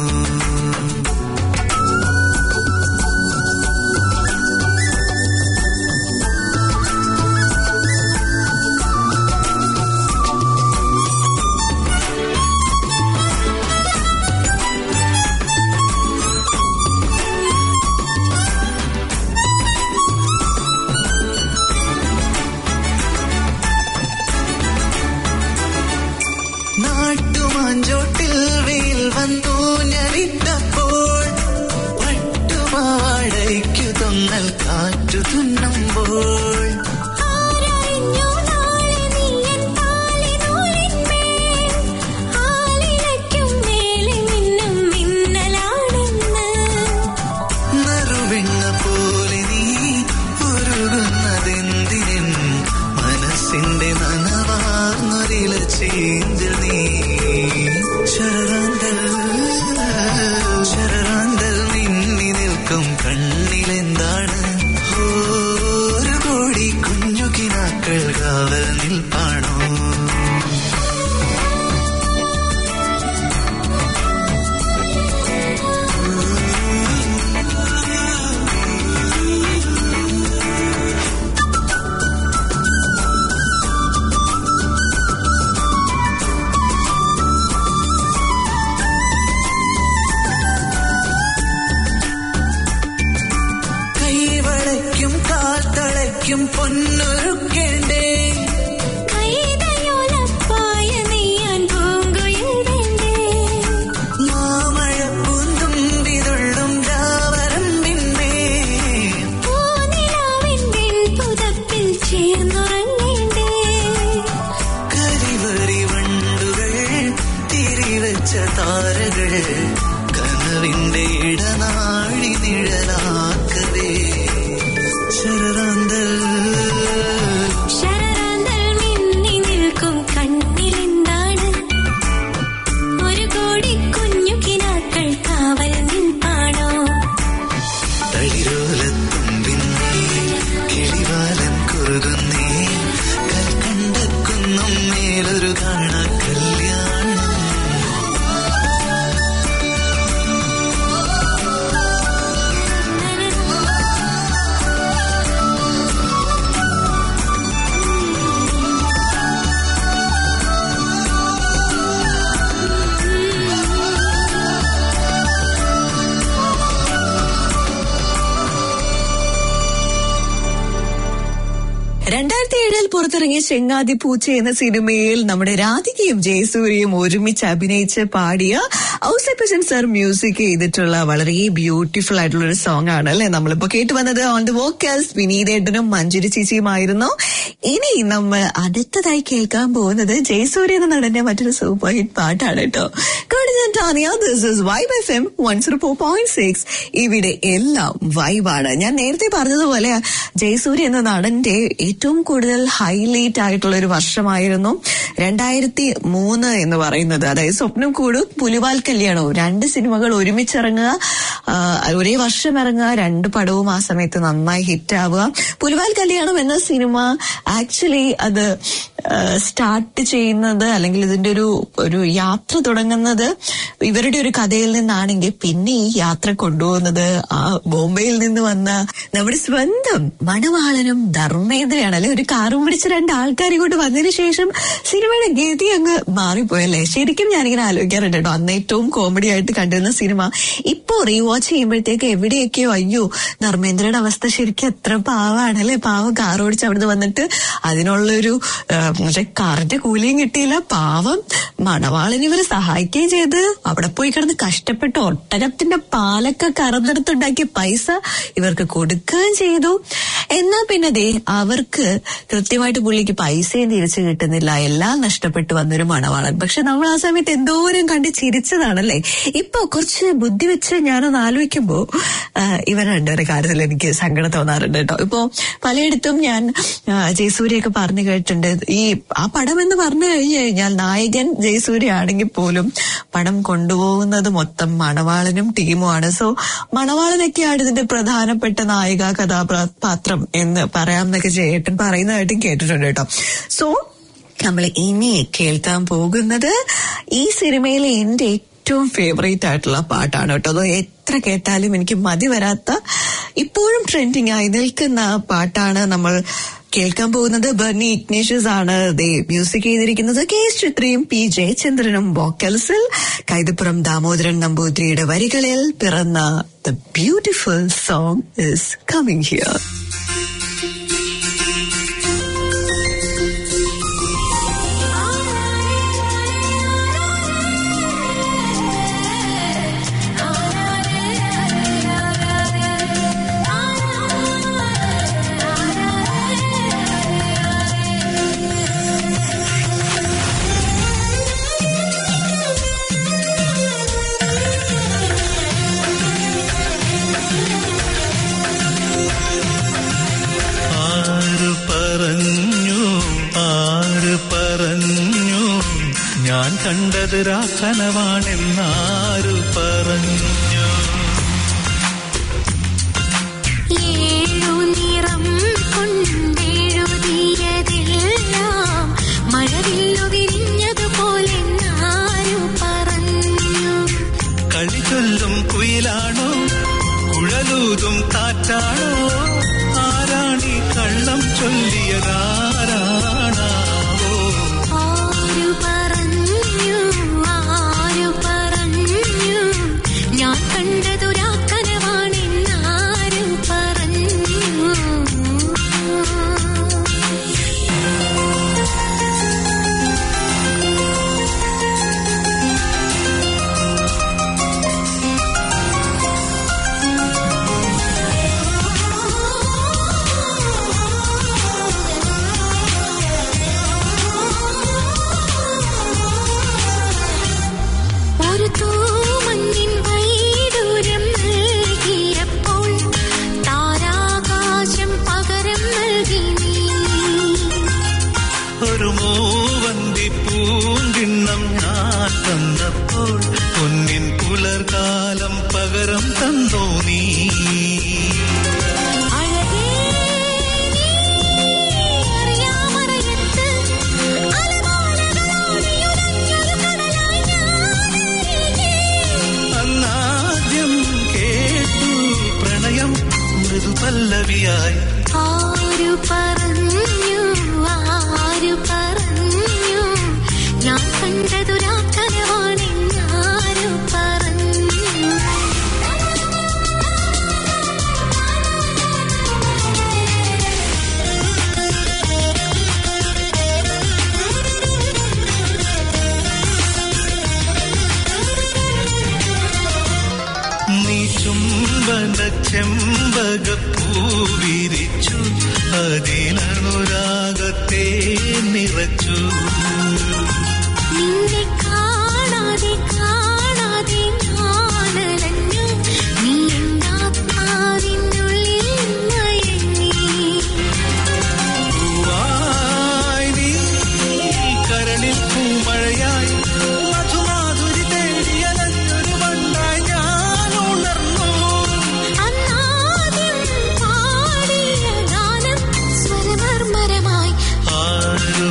നാട്ടുമാഞ്ചോട്ടിൽ വെയിൽ വന്നു ഞെരിട്ടപ്പോൾ പട്ടുപാവാടയ്ക്കു തൊന്നൽ കാറ്റു തുന്നുമ്പോൾ നറുവെണ്ണ പോലെ നീ ഉരുകുന്നതെന്തിനും മനസ്സിന്റെ നനവാർന്നൊരില ചേഞ്ചൽ നീ ശരറാന്തൽ മിന്നി നിൽക്കും കണ്ണിലെന്താണ് ഒരു കോടി കുഞ്ഞു കിനാക്കൾ കാവൽ നിൽപ്പാണോ തലയ്ക്കും പൊന്നൊരുക്കേണ്ടേ കൈതയോലപ്പായ നെയ്യാൻ പൂങ്കുയിൽ വേണ്ടേ മാമഴ പൂന്തുമ്പിതുള്ളും രാവരമ്പിന്മേ പൂനിലാവിന്റെ പുതപ്പിൽ ചേർന്നുറങ്ങേണ്ടേ കരിവരി വണ്ടുകൾ തിരിവെച്ച താരകൾ കനവിന്റെ ഇടനാഴി നിഴലാക്കവേ ശരറാന്തൽ മിന്നി നിൽക്കും കണ്ണിലെന്താണ് ഒരു കോടി കുഞ്ഞു കിനാക്കൾ കാവൽ നിൽപ്പാണോ തളിരോലത്തുമ്പിന്നേ കിളിവാലൻ കുറുകുന്നേ കൽക്കണ്ടക്കുന്നും മേലൊരു കാണ കല്യാണം പുറത്തിറങ്ങിയ ചെങ്ങാതി പൂച്ച എന്ന സിനിമയിൽ നമ്മുടെ രാധികയും ജയസൂര്യയും ഒരുമിച്ച് അഭിനയിച്ച് പാടിയ ഔസേപ്പച്ചൻ സർ മ്യൂസിക് ചെയ്തിട്ടുള്ള വളരെ ബ്യൂട്ടിഫുൾ ആയിട്ടുള്ള ഒരു സോങ് ആണ് അല്ലെ നമ്മളിപ്പോ കേട്ടു വന്നത്. ഓൺ ദി വോക്കൽസ് വിനീതേട്ടനും മഞ്ജുരി ചേച്ചിയുമായിരുന്നു. ഇനി നമ്മൾ അടുത്തതായി കേൾക്കാൻ പോകുന്നത് ജയസൂര്യ എന്ന നടന്റെ മറ്റൊരു സൂപ്പർ ഹിറ്റ് പാട്ടാണ് കേട്ടോ. This is Vibe FM 104.6. ഇവിടെ എല്ലാം വൈബാണ്. ഞാൻ നേരത്തെ പറഞ്ഞതുപോലെ ജയസൂര്യ എന്ന നടന്റെ ഏറ്റവും കൂടുതൽ ഹൈലൈറ്റ് ആയിട്ടുള്ള ഒരു വർഷമായിരുന്നു 2003 എന്ന് പറയുന്നത്. അതായത് സ്വപ്നം കൂടും പുലിവാൽ കല്യാണവും 2 സിനിമകൾ ഒരുമിച്ചിറങ്ങുക, ഒരേ വർഷം ഇറങ്ങുക, 2 പടവും ആ സമയത്ത് നന്നായി ഹിറ്റ് ആവുക. പുലിവാൽ കല്യാണം എന്ന സിനിമ ആക്ച്വലി അത് സ്റ്റാർട്ട് ചെയ്യുന്നത് അല്ലെങ്കിൽ ഇതിന്റെ ഒരു യാത്ര തുടങ്ങുന്നത് ഇവരുടെ ഒരു കഥയിൽ നിന്നാണെങ്കിൽ പിന്നെ ഈ യാത്ര കൊണ്ടുപോകുന്നത് ആ ബോംബെയിൽ നിന്ന് വന്ന നമ്മുടെ സ്വന്തം മണവാളനും ധർമ്മേന്ദ്രയാണ് അല്ലെ. ഒരു കാറും പിടിച്ച് 2 ആൾക്കാർ കൊണ്ട് വന്നതിന് ശേഷം സിനിമയുടെ ഗതി അങ്ങ് മാറിപ്പോയല്ലേ. ശരിക്കും ഞാനിങ്ങനെ ആലോചിക്കാറുണ്ട് കേട്ടോ, അന്ന് ഏറ്റവും കോമഡി ആയിട്ട് കണ്ടിരുന്ന സിനിമ ഇപ്പോ റീവാച്ച് ചെയ്യുമ്പോഴത്തേക്ക് എവിടെയൊക്കെയോ അയ്യോ ധർമ്മേന്ദ്രയുടെ അവസ്ഥ ശരിക്കും എത്ര പാവാണ് അല്ലെ. പാവം കാർ ഓടിച്ച് അവിടുന്ന് വന്നിട്ട് അതിനുള്ളൊരു കാറിന്റെ കൂലിയും കിട്ടിയില്ല. പാവം മണവാളന് ഇവരെ സഹായിക്കുകയും ചെയ്ത് അവിടെ പോയി കിടന്ന് കഷ്ടപ്പെട്ട് ഒട്ടകത്തിന്റെ പാലൊക്കെ കറന്നെടുത്തുണ്ടാക്കിയ പൈസ ഇവർക്ക് കൊടുക്കുകയും ചെയ്തു. എന്നാ പിന്നെ ദേ അവർക്ക് കൃത്യമായിട്ട് പുള്ളിക്ക് പൈസയും തിരിച്ചു കിട്ടുന്നില്ല, എല്ലാം നഷ്ടപ്പെട്ടു വന്നൊരു മണവാളൻ. പക്ഷെ നമ്മൾ ആ സമയത്ത് എന്തോരം കണ്ട് ചിരിച്ചതാണല്ലേ. ഇപ്പൊ കുറച്ച് ബുദ്ധി വെച്ച് ഞാനൊന്ന് ആലോചിക്കുമ്പോ ഇവർ രണ്ടുപേരുടെ കാര്യത്തിൽ എനിക്ക് സങ്കടം തോന്നാറുണ്ട് കേട്ടോ. ഇപ്പോ പലയിടത്തും ഞാൻ ജയസൂര്യയൊക്കെ പറഞ്ഞു കേട്ടിട്ടുണ്ട്, ഈ ആ പടം എന്ന് പറഞ്ഞു കഴിഞ്ഞാൽ നായകൻ ജയസൂര്യ ആണെങ്കിൽ പോലും പടം കൊണ്ടുപോകുന്നത് മൊത്തം മണവാളനും ടീമുമാണ്. സോ മണവാളനൊക്കെയാണ് ഇതിന്റെ പ്രധാനപ്പെട്ട നായിക കഥാപാത്രം എന്ന് പറയാമെന്നൊക്കെ ചേട്ടൻ പറയുന്നതായിട്ടും കേട്ടിട്ടുണ്ട് കേട്ടോ. സോ നമ്മൾ ഇനി കേൾക്കാൻ പോകുന്നത് ഈ സിനിമയിലെ എന്റെ ഏറ്റവും ഫേവറേറ്റ് ആയിട്ടുള്ള പാട്ടാണ് കേട്ടോ. അത് എത്ര കേട്ടാലും എനിക്ക് മതി വരാത്ത ഇപ്പോഴും ട്രെൻഡിങ് ആയി നിൽക്കുന്ന പാട്ടാണ് നമ്മൾ കേൾക്കാൻ പോകുന്നത്. ബെർണി ഇഗ്നേഷ്യസ് ആണ് മ്യൂസിക് ചെയ്തിരിക്കുന്നത്. കെ എസ് ചിത്രയും പി ജയചന്ദ്രനും വോക്കൽസിൽ കൈതപ്പുറം ദാമോദരൻ നമ്പൂതിരിയുടെ വരികളിൽ പിറന്ന the beautiful song is coming here. ഞാൻ കണ്ടത് രാക്കനവാണെന്നാരു പറഞ്ഞു. ഏഴു നിറം കൊണ്ടെഴുതിയതെല്ലാം മഴവില്ലു വിരിഞ്ഞതുപോലെ ആരു പറഞ്ഞു. കളി ചൊല്ലും കുയിലാണോ കുഴലൂതും കാറ്റാണോ ആരാണി കള്ളം ചൊല്ലിയതാരാണാവോ. ആരു പറഞ്ഞു ഞാൻ കണ്ടതൊരാക്കനവാണെന്നാരു പറഞ്ഞു. ഒരു മൂവന്തി പൂങ്കിണ്ണം ഞാൻ തന്നപ്പോൾ പൊന്നിൻ പുലർകാലം പകരം തന്നോ നീ. അന്നാദ്യം കേട്ടു പ്രണയം മൃദുപല്ലവിയായി. ആരു പറഞ്ഞു ഞാൻ കണ്ടതൊരാ കനവാണെന്നാരു പറഞ്ഞു. നീ ചുംബന ചെമ്പകപ്പൂവിരിച്ചു അതിലനുരാഗത്തെ നിറച്ചു. നിന്നെ കാണാതെ കാണാതെ ഞാനലഞ്ഞു നീ എന്താത്മാവിനുള്ളിൽ മയങ്ങി. പൂവായി നീ കരളിൽ പൂമഴയായി മധുമാധുരി തേടിയലഞ്ഞൊരു വണ്ടായി ഞാൻ ഉണർന്നു. അന്നാദ്യം പാടിയ ഗാനം സ്വരമർമരമായി. ആര്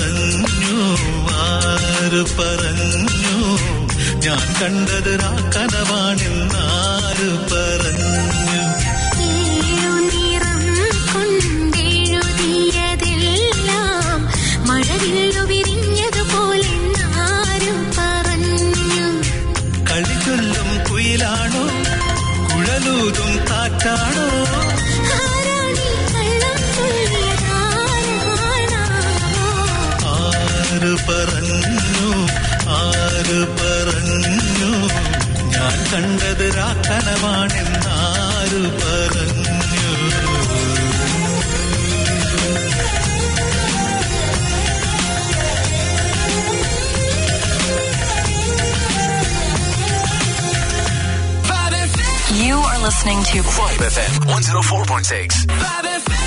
പറഞ്ഞു ഞാൻ കണ്ടത് കനവാണെന്നാര് പറഞ്ഞു. ഏഴു നിറം കൊണ്ടെഴുതിയതെല്ലാം മഴവില്ലു വിരിഞ്ഞതുപോലെന്നാരു പറഞ്ഞു. കളിചൊല്ലും കുയിലാണോ കുഴലൂതും കാറ്റാണോ ആരാണീ കള്ളം ചൊല്ലിയതാരാണോ? ആര് പറഞ്ഞു ഞാൻ കണ്ടത് കനവാണെന്നാര് പറഞ്ഞു. You are listening to Vibe FM 104.6. Vibe FM.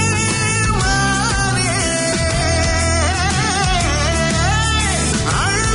I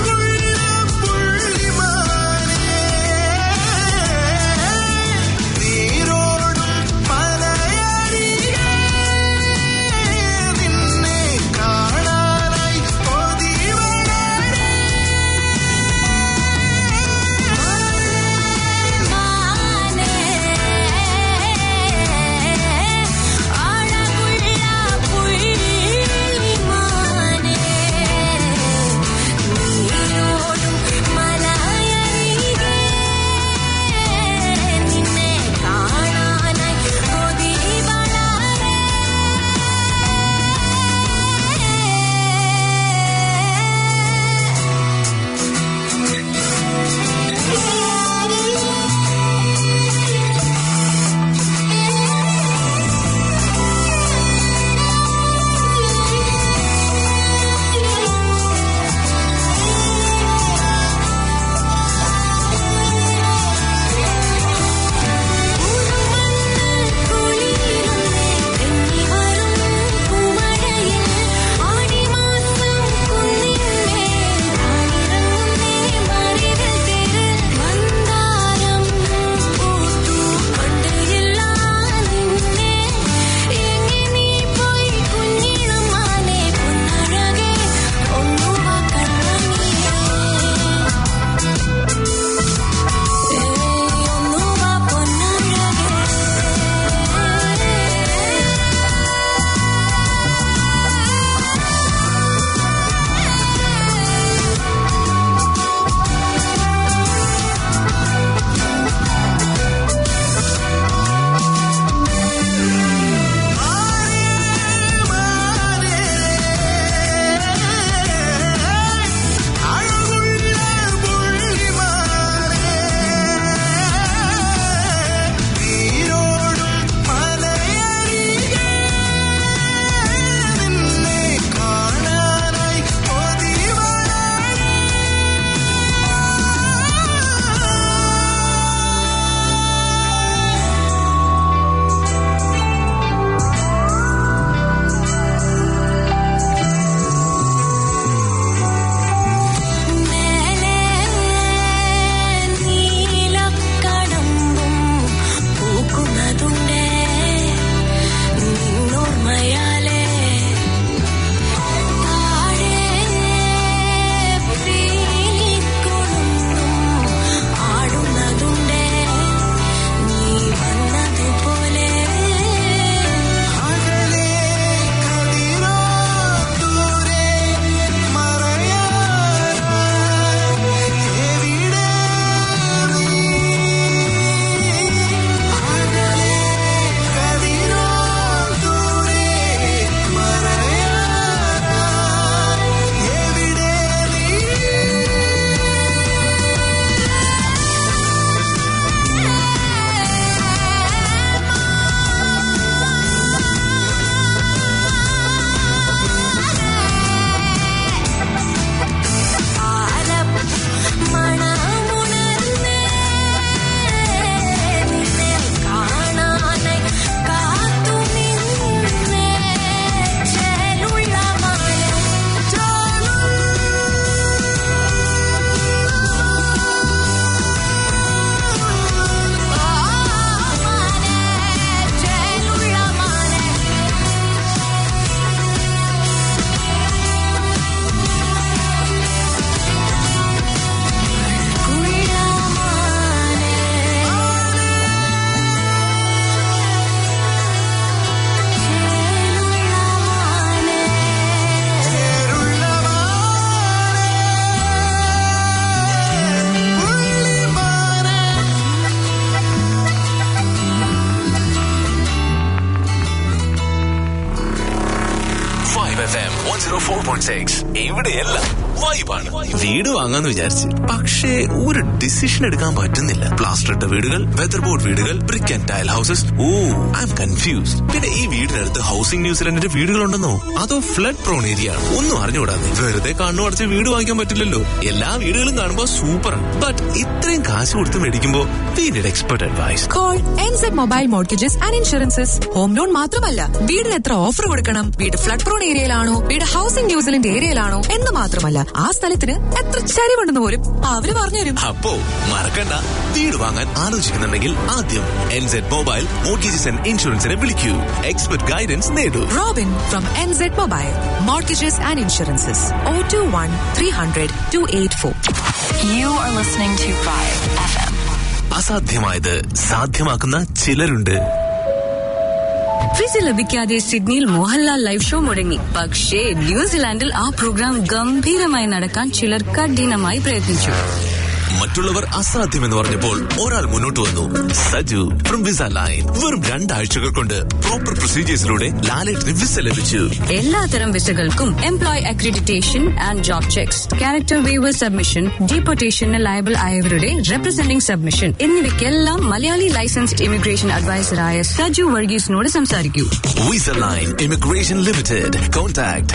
104.6 ഇവിടെയല്ല വൈബാണ്. വീട് വാങ്ങാന്ന് വിചാരിച്ച്, പക്ഷേ ഒരു ഡിസിഷൻ എടുക്കാൻ പറ്റുന്നില്ല. പ്ലാസ്റ്റർ ഇട്ട വീടുകൾ, വെതർ ബോർഡ് വീടുകൾ, brick and tile houses. I'm confused. പിന്നെ ഈ വീടിനടുത്ത് ഹൗസിംഗ് ന്യൂസിലൻഡിന്റെ വീടുകളുണ്ടെന്നോ അതോ ഫ്ലഡ് പ്രോൺ ഏരിയ ആണ്? ഒന്നും അറിഞ്ഞുകൂടാതെ വെറുതെ കണ്ണു അടച്ച് വീട് വാങ്ങിക്കാൻ പറ്റില്ലല്ലോ. എല്ലാ വീടുകളും കാണുമ്പോൾ സൂപ്പറാണ്, ബട്ട് ഇത്രയും കാശ് കൊടുത്ത് മേടിക്കുമ്പോ we need expert advice. Call NZ Mobile Mortgages and Insurances. Home loan മാത്രമല്ല, വീടിന് എത്ര ഓഫർ കൊടുക്കണം, വീട് ഫ്ലഡ് പ്രോൺ ഏരിയയിലാണോ, വീട് ഹൗസിംഗ് ന്യൂസിലൻഡ് ഏരിയയിലാണോ എന്ന് മാത്രമല്ല, ആ സ്ഥലത്തിന് എത്ര ചരിവുണ്ടെന്ന് പോലും അവര് പറഞ്ഞുതരും. അപ്പോ മറക്കണ്ട, വീട് വാങ്ങാൻ ആലോചിക്കുന്നുണ്ടെങ്കിൽ ആദ്യം NZ Mobile Mortgages and Insuranceനെ വിളിക്കൂ. എക്സ്പെർട്ട് ഗൈഡൻസ് നേടൂ. Robin from NZ Mobile Mortgages and Insurances. 021-300-284. You are listening to Vibe FM. അസാധ്യമായത് സാധ്യമാക്കുന്ന ചിലരുണ്ട്. വിസ ലഭിക്കാതെ സിഡ്നിയിൽ മോഹൻലാൽ ലൈവ് ഷോ മുടങ്ങി. പക്ഷേ ന്യൂസിലാൻഡിൽ ആ പ്രോഗ്രാം ഗംഭീരമായി നടക്കാൻ ചിലർ കഠിനമായി പ്രയത്നിച്ചു. മറ്റുള്ളവർ അസാധ്യമെന്ന് പറഞ്ഞപ്പോൾ ഒരാൾ മുന്നോട്ട് വന്നു. Saju from visa line. വെറും 2 ആഴ്ചകൾ കൊണ്ട് പ്രോപ്പർ പ്രൊസീജിയേഴ്സിലൂടെ ലാലേട്ടിന് വിസ ലഭിച്ചു. എല്ലാത്തരം വിസകൾക്കും employ accreditation and job checks, character waiver submission, ഡീപ്പോർട്ടേഷന് ലയബിൾ ആയവരുടെ റെപ്രസെന്റിംഗ് സബ്മിഷൻ എന്നിവയ്ക്കെല്ലാം മലയാളി ലൈസൻസ്ഡ് ഇമിഗ്രേഷൻ അഡ്വൈസറായ സജു വർഗീസിനോട് സംസാരിക്കൂ. Visa line immigration limited. Contact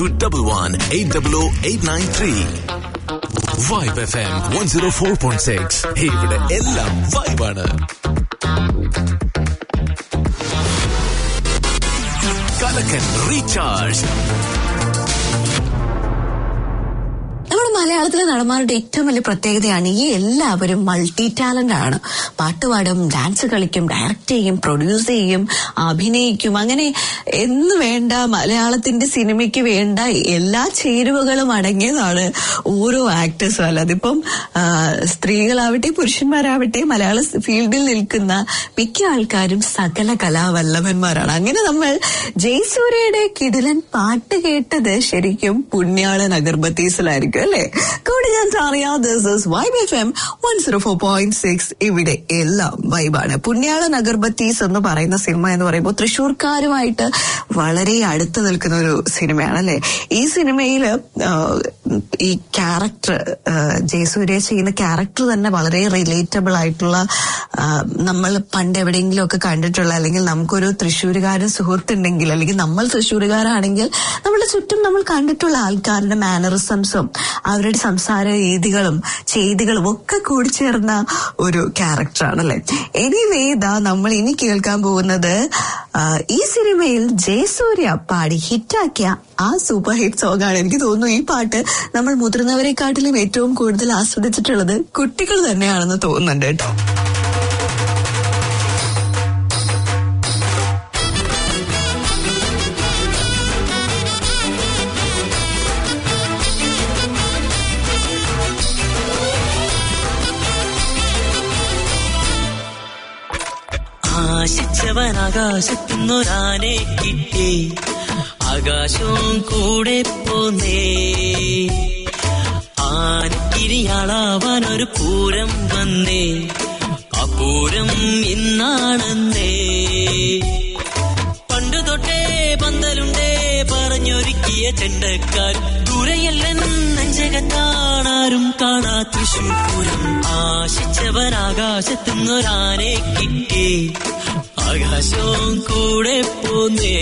0211800893. Vibe FM 104.6. ഇവിടെ എല്ലാം വൈബാണ്. കലക്കൻ റീചാർജ്. മലയാളത്തിലെ നടന്മാരുടെ ഏറ്റവും വലിയ പ്രത്യേകതയാണ് ഈ എല്ലാവരും മൾട്ടി ടാലന്റ് ആണ്. പാട്ട് പാടും, ഡാൻസ് കളിക്കും, ഡയറക്ട് ചെയ്യും, പ്രൊഡ്യൂസ് ചെയ്യും, അഭിനയിക്കും, അങ്ങനെ എന്ന് വേണ്ട മലയാളത്തിന്റെ സിനിമയ്ക്ക് വേണ്ട എല്ലാ ചേരുവകളും അടങ്ങിയതാണ് ഓരോ ആക്ടേഴ്സും. അല്ല, അതിപ്പം സ്ത്രീകളാവട്ടെ പുരുഷന്മാരാവട്ടെ മലയാള ഫീൽഡിൽ നിൽക്കുന്ന മിക്ക ആൾക്കാരും സകല കലാവല്ലഭന്മാരാണ്. അങ്ങനെ നമ്മൾ ജയസൂര്യയുടെ കിടിലൻ പാട്ട് കേട്ടത് ശരിക്കും പുണ്യാളൻ അഗർബത്തീസിലായിരിക്കും അല്ലേ? This is Vibe FM 104.6. ഇവിടെ എല്ലാം വൈബാണ്. പുണ്യാളൻ അഗർബത്തീസ് എന്ന് പറയുന്ന സിനിമ എന്ന് പറയുമ്പോൾ തൃശ്ശൂർക്കാരുമായിട്ട് വളരെ അടുത്ത് നിൽക്കുന്ന ഒരു സിനിമയാണ് അല്ലെ? ഈ സിനിമയിൽ ഈ ക്യാരക്ടർ ജയസൂര്യ ചെയ്യുന്ന ക്യാരക്ടർ തന്നെ വളരെ റിലേറ്റബിൾ ആയിട്ടുള്ള, നമ്മൾ പണ്ട് എവിടെയെങ്കിലും ഒക്കെ കണ്ടിട്ടുള്ള, അല്ലെങ്കിൽ നമുക്കൊരു തൃശ്ശൂരുകാരൻ സുഹൃത്തുണ്ടെങ്കിൽ, അല്ലെങ്കിൽ നമ്മൾ തൃശ്ശൂരുകാരാണെങ്കിൽ നമ്മുടെ ചുറ്റും നമ്മൾ കണ്ടിട്ടുള്ള ആൾക്കാരുടെ മാനറിസംസും അവരുടെ സംസാര രീതികളും ചെയ്തികളും ഒക്കെ കൂടിച്ചേർന്ന ഒരു ക്യാരക്ടറാണ് അല്ലെ? എനിവേ നമ്മൾ ഇനി കേൾക്കാൻ പോകുന്നത് ഈ സിനിമയിൽ ജയസൂര്യ പാടി ഹിറ്റാക്കിയ ആ സൂപ്പർ ഹിറ്റ് സോങ് ആണ്. എനിക്ക് തോന്നുന്നു ഈ പാട്ട് നമ്മൾ മുതിർന്നവരെക്കാട്ടിലും ഏറ്റവും കൂടുതൽ ആസ്വദിച്ചിട്ടുള്ളത് കുട്ടികൾ തന്നെയാണെന്ന് തോന്നുന്നുണ്ട് കേട്ടോ. ആശിച്ചവൻ ആകാശത്തുന്നൊരാനെ കിട്ടി, ആകാശവും കൂടെ പോന്നേ. ആനക്കിരിയാളാവാൻ ഒരു പൂരം വന്നേ, ആ പൂരം ഇന്നാണെന്നേ. പണ്ടു തൊട്ടേ പന്തലുണ്ടേ പറഞ്ഞൊരുക്കിയ ചെണ്ടക്കാർ, ദൂരെയല്ലൻ നെഞ്ചകത്താണാരും കാണാ തൃശ്ശൂർ പൂരം. ആശിച്ചവൻ ആകാശത്തുന്നൊരാനെ കിട്ടി, ആകാശവും കൂടെ പോന്നേ.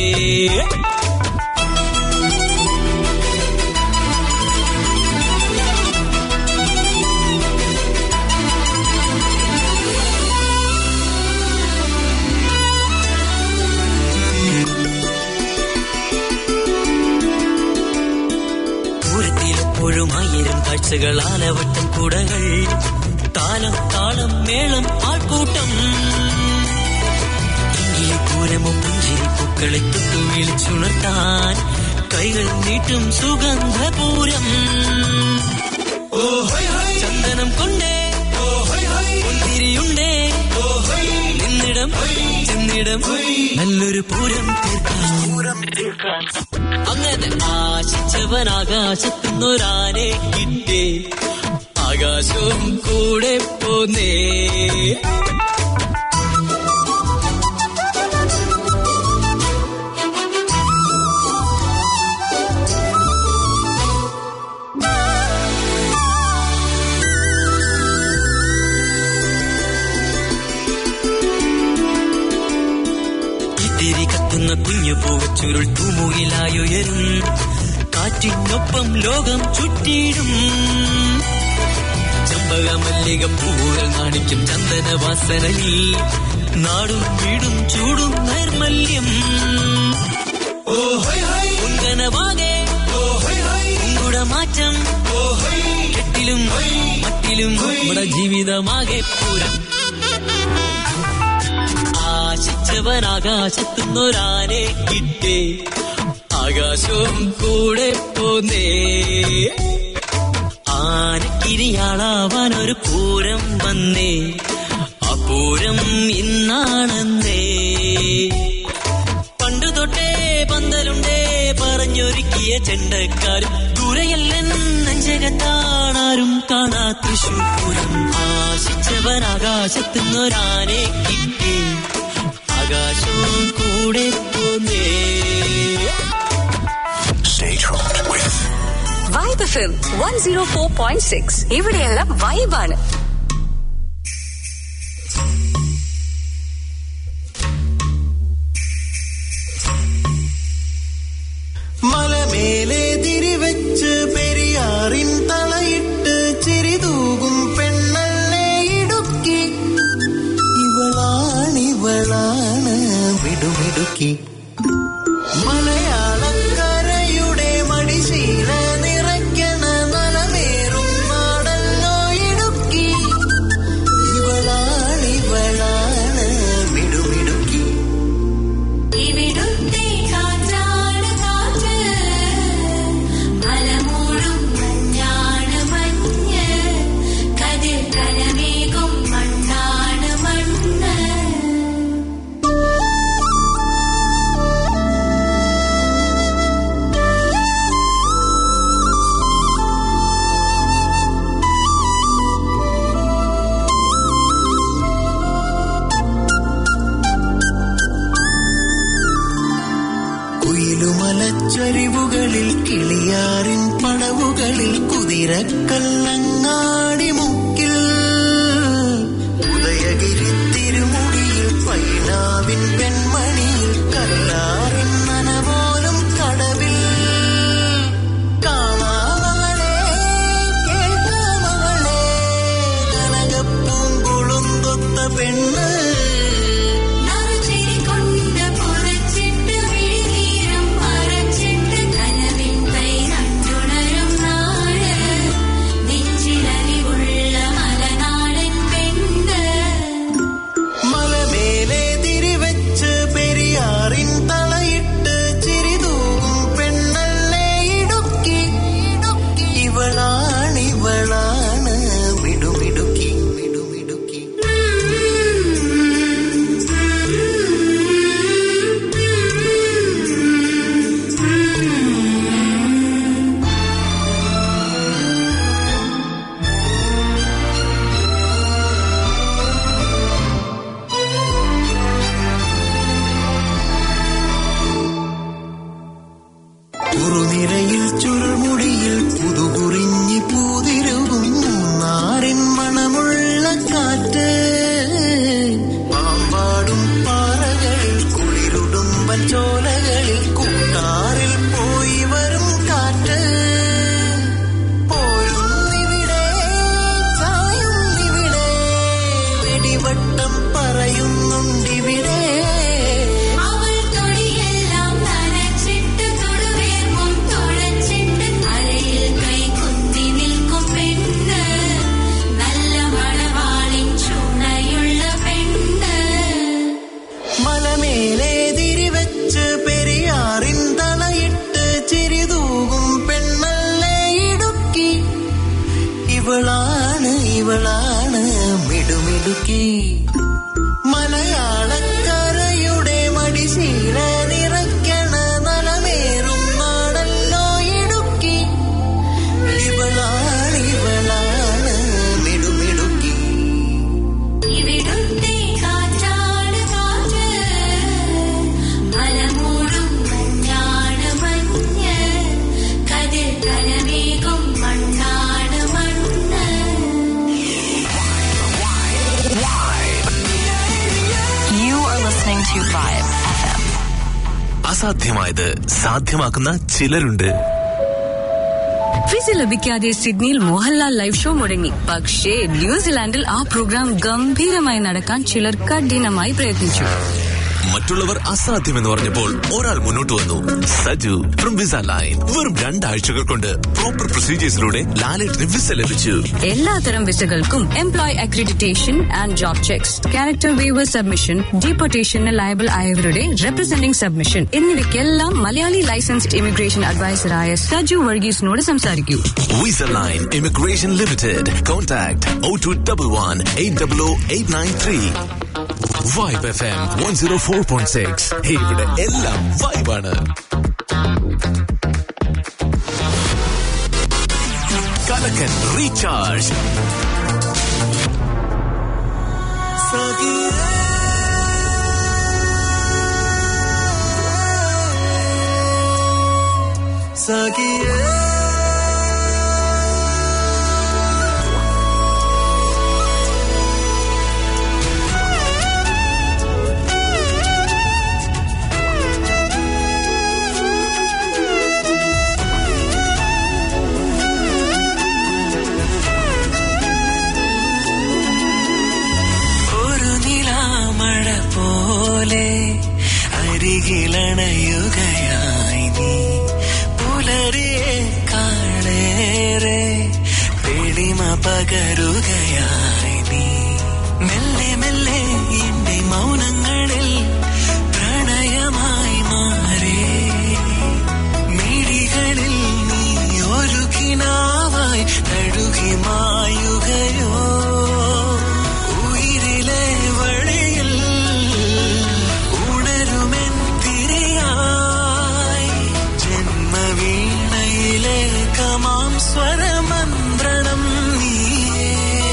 പൂരത്തിലെപ്പോഴും 1000 കാഴ്ചകൾ, ആലവട്ടം കൂടകൾ, താലം താളം മേളം ആൾക്കൂട്ടം. പൂരമും പുഞ്ചിരി പൂക്കളെ തൊട്ടു വിളിച്ചുണർത്താൻ കൈകൾ നീട്ടും സുഗന്ധപൂരം. ചന്ദനം കൊണ്ടേ പൊന്തിരിയുണ്ടേ, നിന്നിടം ചെന്നിടം നല്ലൊരു പൂരം തീർക്കാൻ. അങ്ങനെ ആശിച്ചവൻ ആകാശത്തുന്നൊരാനെ കിട്ടേ, ആകാശവും കൂടെ പോന്നേ. കുഞ്ഞു പൂവച്ചുരുൾ തൂമുകിലായുയരും. കാറ്റിനൊപ്പം ലോകം ചുറ്റിയിടും. ചമ്പക മല്ലിക പൂവുകൾ നാണിക്കും ചന്ദന വാസനയിൽ. നാടും വീടും ചൂടും നൈർമല്യം. ഉൻകനവാകെ മാറ്റം. കെട്ടിലും മട്ടിലും നമ്മുടെ ജീവിതമാകെ പൂരം. ആശിച്ചവൻ ആകാശത്തുന്നൊരാനെ കിട്ടേ. ആകാശവും കൂടെ പോന്നേ. ആനക്കിരിയാളാവാൻ ഒരു പൂരം വന്നേ. ആ പൂരം ഇന്നാണെന്നേ. പണ്ടു തൊട്ടേ പന്തലുണ്ടേ പറഞ്ഞൊരുക്കിയ ചെണ്ടക്കാരും. ദൂരയല്ലൻ നെഞ്ചകത്താണാരും കാണാ തൃശൂർ പൂരം. ആശിച്ചവൻ ആകാശത്തുന്നൊരാനെ കിട്ടി. ആകാശവും കൂടെ പോന്നേ. വൈബ് FM 104.6 ഇവിടെയെല്ലാം വൈബാണ്. മലമേലെ തിരിവെച്ച് പെരിയാറിൻ തളയിട്ട് ചിരിതൂകും പെണ്ണല്ലേ ഇടുക്കി. ഇവളാണ് മിടുമിടുക്കി. മലയാളക്കരയുടെ മടിശീല നിറയ്ക്കണ നലമേറും നാടല്ലോ ഇടുക്കി. ഇവളാണ് മിടുമിടുക്കി. ഇവിടുത്തെ കാറ്റാണ് കാറ്റ്, മലമൂടും മഞ്ഞാണ് മഞ്ഞ്, കതിർ കലമേകും മണ്ണാണ് മണ്ണ്. കുയിലുമലച്ചരിവുകളിൽ കിളിയാറിൻ പടവുകളിൽ കുതിരക്കല്ലങ്ങാടി മുക്കിൽ ഉദയഗിരി തിരുമുടിയിൽ പൈനാവിൻ പെൺമണിയിൽ കല്ലാറിൻ നനപോലും കടവിൽ. കാണാമകളെ കേൾക്കാമകളെ കനകപ്പൂങ്കുളുന്തൊത്ത പെണ്ണ്. കുറുനിരയിൽ ചുരുൾമുടിയിൽ പുതുകുറിഞ്ഞി പൂതിരുകും നാറിൻ മണമുള്ള കാറ്റ്. പാമ്പാടും പാറകളിൽ കുളിരുടുമ്പൻ ചോലകളിൽ കൂട്ടാറിൽ പോയി വരും കാറ്റ്. പോരുന്നിവിടെ ചായുന്നിവിടെ വെടിവട്ടം പറയുന്നുണ്ടിവിടെ. മലമേലെ തിരിവെച്ച് പെരിയാറിൻ തളയിട്ട് ചിരിതൂകും പെണ്ണല്ലേ ഇടുക്കി. ഇവളാണ് മിടുമിടുക്കി. മലയാളക്കരയുടെ മടിശീല നിറയ്ക്കണ നലമേറും നാടല്ലോ ഇടുക്കി. ഇവളാണ് മിടുമിടുക്കി. ഇവിടുത്തെ കാറ്റാണ് കാറ്റ്, മലമൂടും മഞ്ഞാണ് മഞ്ഞ്, കതിർ കലമേകും മണ്ണാണ് മണ്ണ്. അസാധ്യമായത് സാധ്യമാക്കുന്ന ചിലരുണ്ട്. വിസ ലഭിക്കാതെ സിഡ്നിയിൽ മോഹൻലാൽ ലൈവ് ഷോ മുടങ്ങി. പക്ഷേ ന്യൂസിലാൻഡിൽ ആ പ്രോഗ്രാം ഗംഭീരമായി നടക്കാൻ ചിലർ കഠിനമായി പ്രയത്നിച്ചു. മറ്റുള്ളവർ അസാധ്യമെന്ന് പറഞ്ഞപ്പോൾ ഒരാൾ മുന്നോട്ട് വന്നു. Saju from visa line. വെറും 2 ആഴ്ചകൾ കൊണ്ട് പ്രോപ്പർ പ്രൊസീജിയേഴ്സിലൂടെ ലാലേട്ടിന് വിസ ലഭിച്ചു. എല്ലാത്തരം വിസകൾക്കും employ accreditation and job checks, character waiver submission, ഡീപ്പോർട്ടേഷന് ലയബിൾ ആയവരുടെ റെപ്രസെന്റിംഗ് സബ്മിഷൻ എന്നിവയ്ക്കെല്ലാം മലയാളി ലൈസൻസ്ഡ് ഇമിഗ്രേഷൻ അഡ്വൈസറായ സജു വർഗീസിനോട് സംസാരിക്കൂ. Visa line immigration limited. Contact 0211800893. Vibe FM 104.6. ഇവിടെ എല്ലാം വൈബാണ്. കലക്കൻ റീചാർജ്. അരികിലണയുകയായി നീ പുലരിയെ കാണേറെ തെളിമ പകരുകയായി നീ മെല്ലെ മെല്ലെ എന്റെ മൗനങ്ങളിൽ പ്രണയമായി മാറി മിഴികളിൽ നീ ഒരു കിനാവായി തഴുകി മായുകയോ ഉയിരിലെ വഴിയിൽ ജന്മവീണയിലെ കമാം സ്വരമന്ത്രണം നീയേ.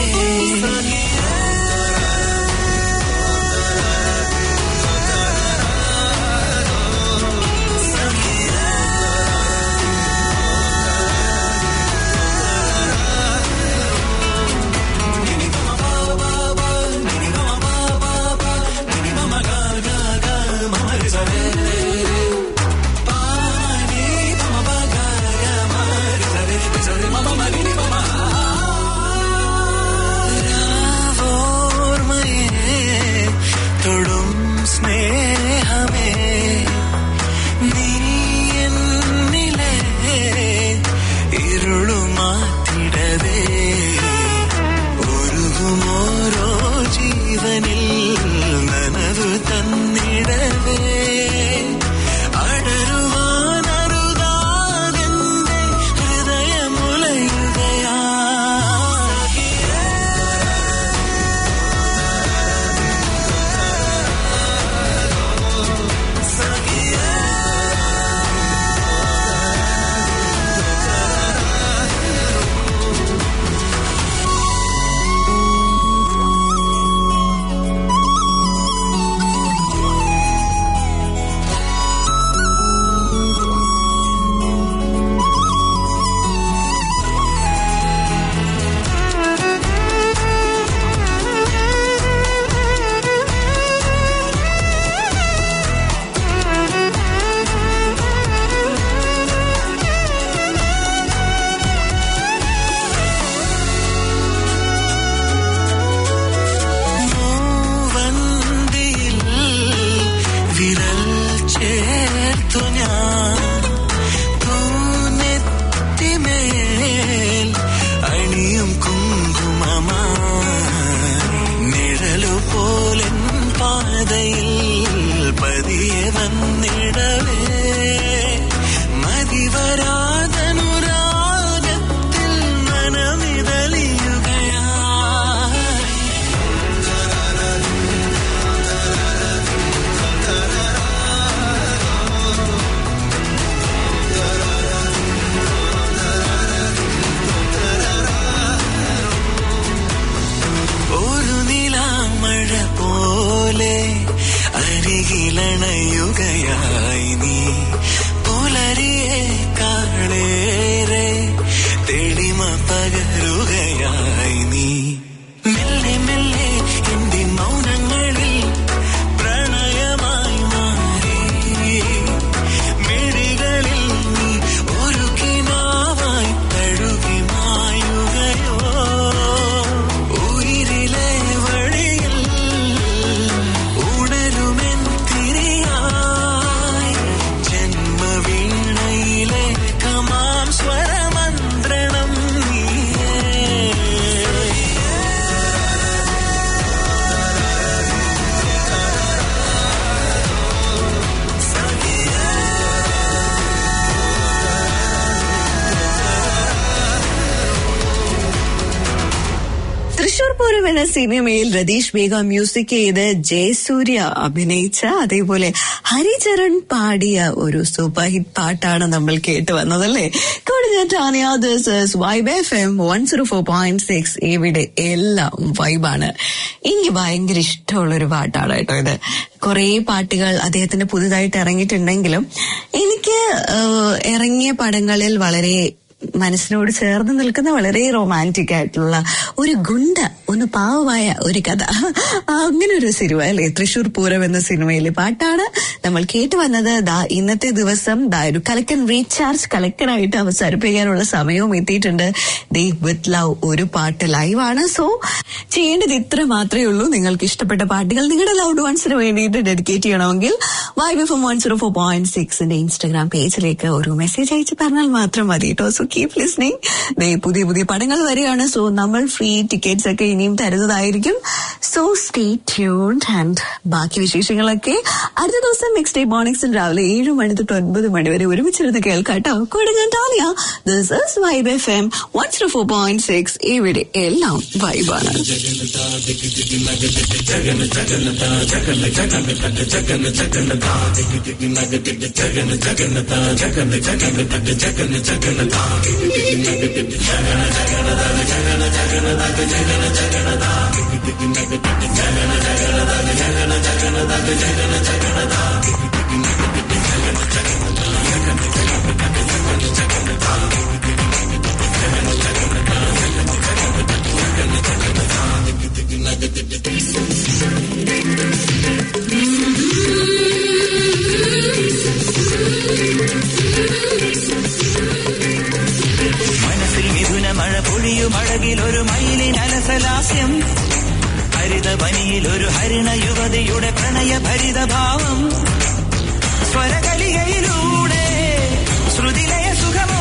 അരികിലണയുകയായി നീ പുലരിയെ കാണേറെ തെളിമ പകരുകയായി നീ മെല്ലെ മെല്ലെ എന്റെ മൗനങ്ങളിൽ പ്രണയമായി മാറി പൂരം എന്ന സിനിമയിൽ രതീഷ് ബേഗ മ്യൂസിക് ചെയ്ത് ജയസൂര്യ അഭിനയിച്ച അതേപോലെ ഹരിചരൺ പാടിയ ഒരു സൂപ്പർ ഹിറ്റ് പാട്ടാണ് നമ്മൾ കേട്ട് വന്നതല്ലേ. Vibe FM 104.6. ഇവിടെ എല്ലാം വൈബാണ്. എനിക്ക് ഭയങ്കര ഇഷ്ടമുള്ളൊരു പാട്ടാണ് കേട്ടോ ഇത്. കുറെ പാട്ടുകൾ അദ്ദേഹത്തിന് പുതുതായിട്ട് ഇറങ്ങിയിട്ടുണ്ടെങ്കിലും എനിക്ക് ഇറങ്ങിയ പടങ്ങളിൽ വളരെ മനസ്സിനോട് ചേർന്ന് നിൽക്കുന്ന വളരെ റൊമാൻറ്റിക് ആയിട്ടുള്ള ഒരു ഗുണ്ട, ഒന്ന് പാവമായ ഒരു കഥ, അങ്ങനെ ഒരു സിനിമ അല്ലെ തൃശൂർ പൂരം എന്ന സിനിമയിലെ പാട്ടാണ് നമ്മൾ കേട്ടു വന്നത്. ഇന്നത്തെ ദിവസം ഒരു കലക്കൻ റീചാർജ് കലക്കനായിട്ട് അവസാനിപ്പിക്കാനുള്ള സമയവും എത്തിയിട്ടുണ്ട്. വിത്ത് ലവ് ഒരു പാട്ട് ലൈവാണ്. സോ ചെയ്യേണ്ടത് ഇത്ര മാത്രമേ ഉള്ളൂ. നിങ്ങൾക്ക് ഇഷ്ടപ്പെട്ട പാട്ടുകൾ നിങ്ങളുടെ ലൗഡ് വൺസിന് വേണ്ടിയിട്ട് ഡെഡിക്കേറ്റ് ചെയ്യണമെങ്കിൽ വൈബ് FM 104.6 ഇൻസ്റ്റാഗ്രാം പേജിലേക്ക് ഒരു മെസ്സേജ് അയച്ച് പറഞ്ഞാൽ മാത്രം മതി കേട്ടോ. So keep listening. പുതിയ പുതിയ പടങ്ങൾ വരികയാണ്. സോ നമ്മൾ ഫ്രീ ടിക്കറ്റ്സ് ഒക്കെ ഇനിയും തരുന്നതായിരിക്കും. So stay tuned. ആൻഡ് ബാക്കി വിശേഷങ്ങളൊക്കെ അടുത്ത ദിവസം നെക്സ്റ്റ് ഡേ മോർണിംഗ്സിൽ രാവിലെ 7 മണി തൊട്ട് 9 മണി വരെ ഒരുമിച്ചിരുന്ന് കേൾക്കാട്ടോ. കൊടുങ്ങാട്ടാലിയ. This is vibe FM 104.6. ഇവിടെ എല്ലാം വൈബാണ്. മനസ്സിൽ മിഥുന മഴ പൊഴിയും അഴകിലൊരു മയിലിൻ അലസലാസ്യം, ഹരിതവനിയിൽ ഒരു ഹരിണ യുവതിയുടെ പ്രണയഭരിതഭാവം, സ്വരകലികയിലൂടെ ശ്രുതിലയ സുഖമോ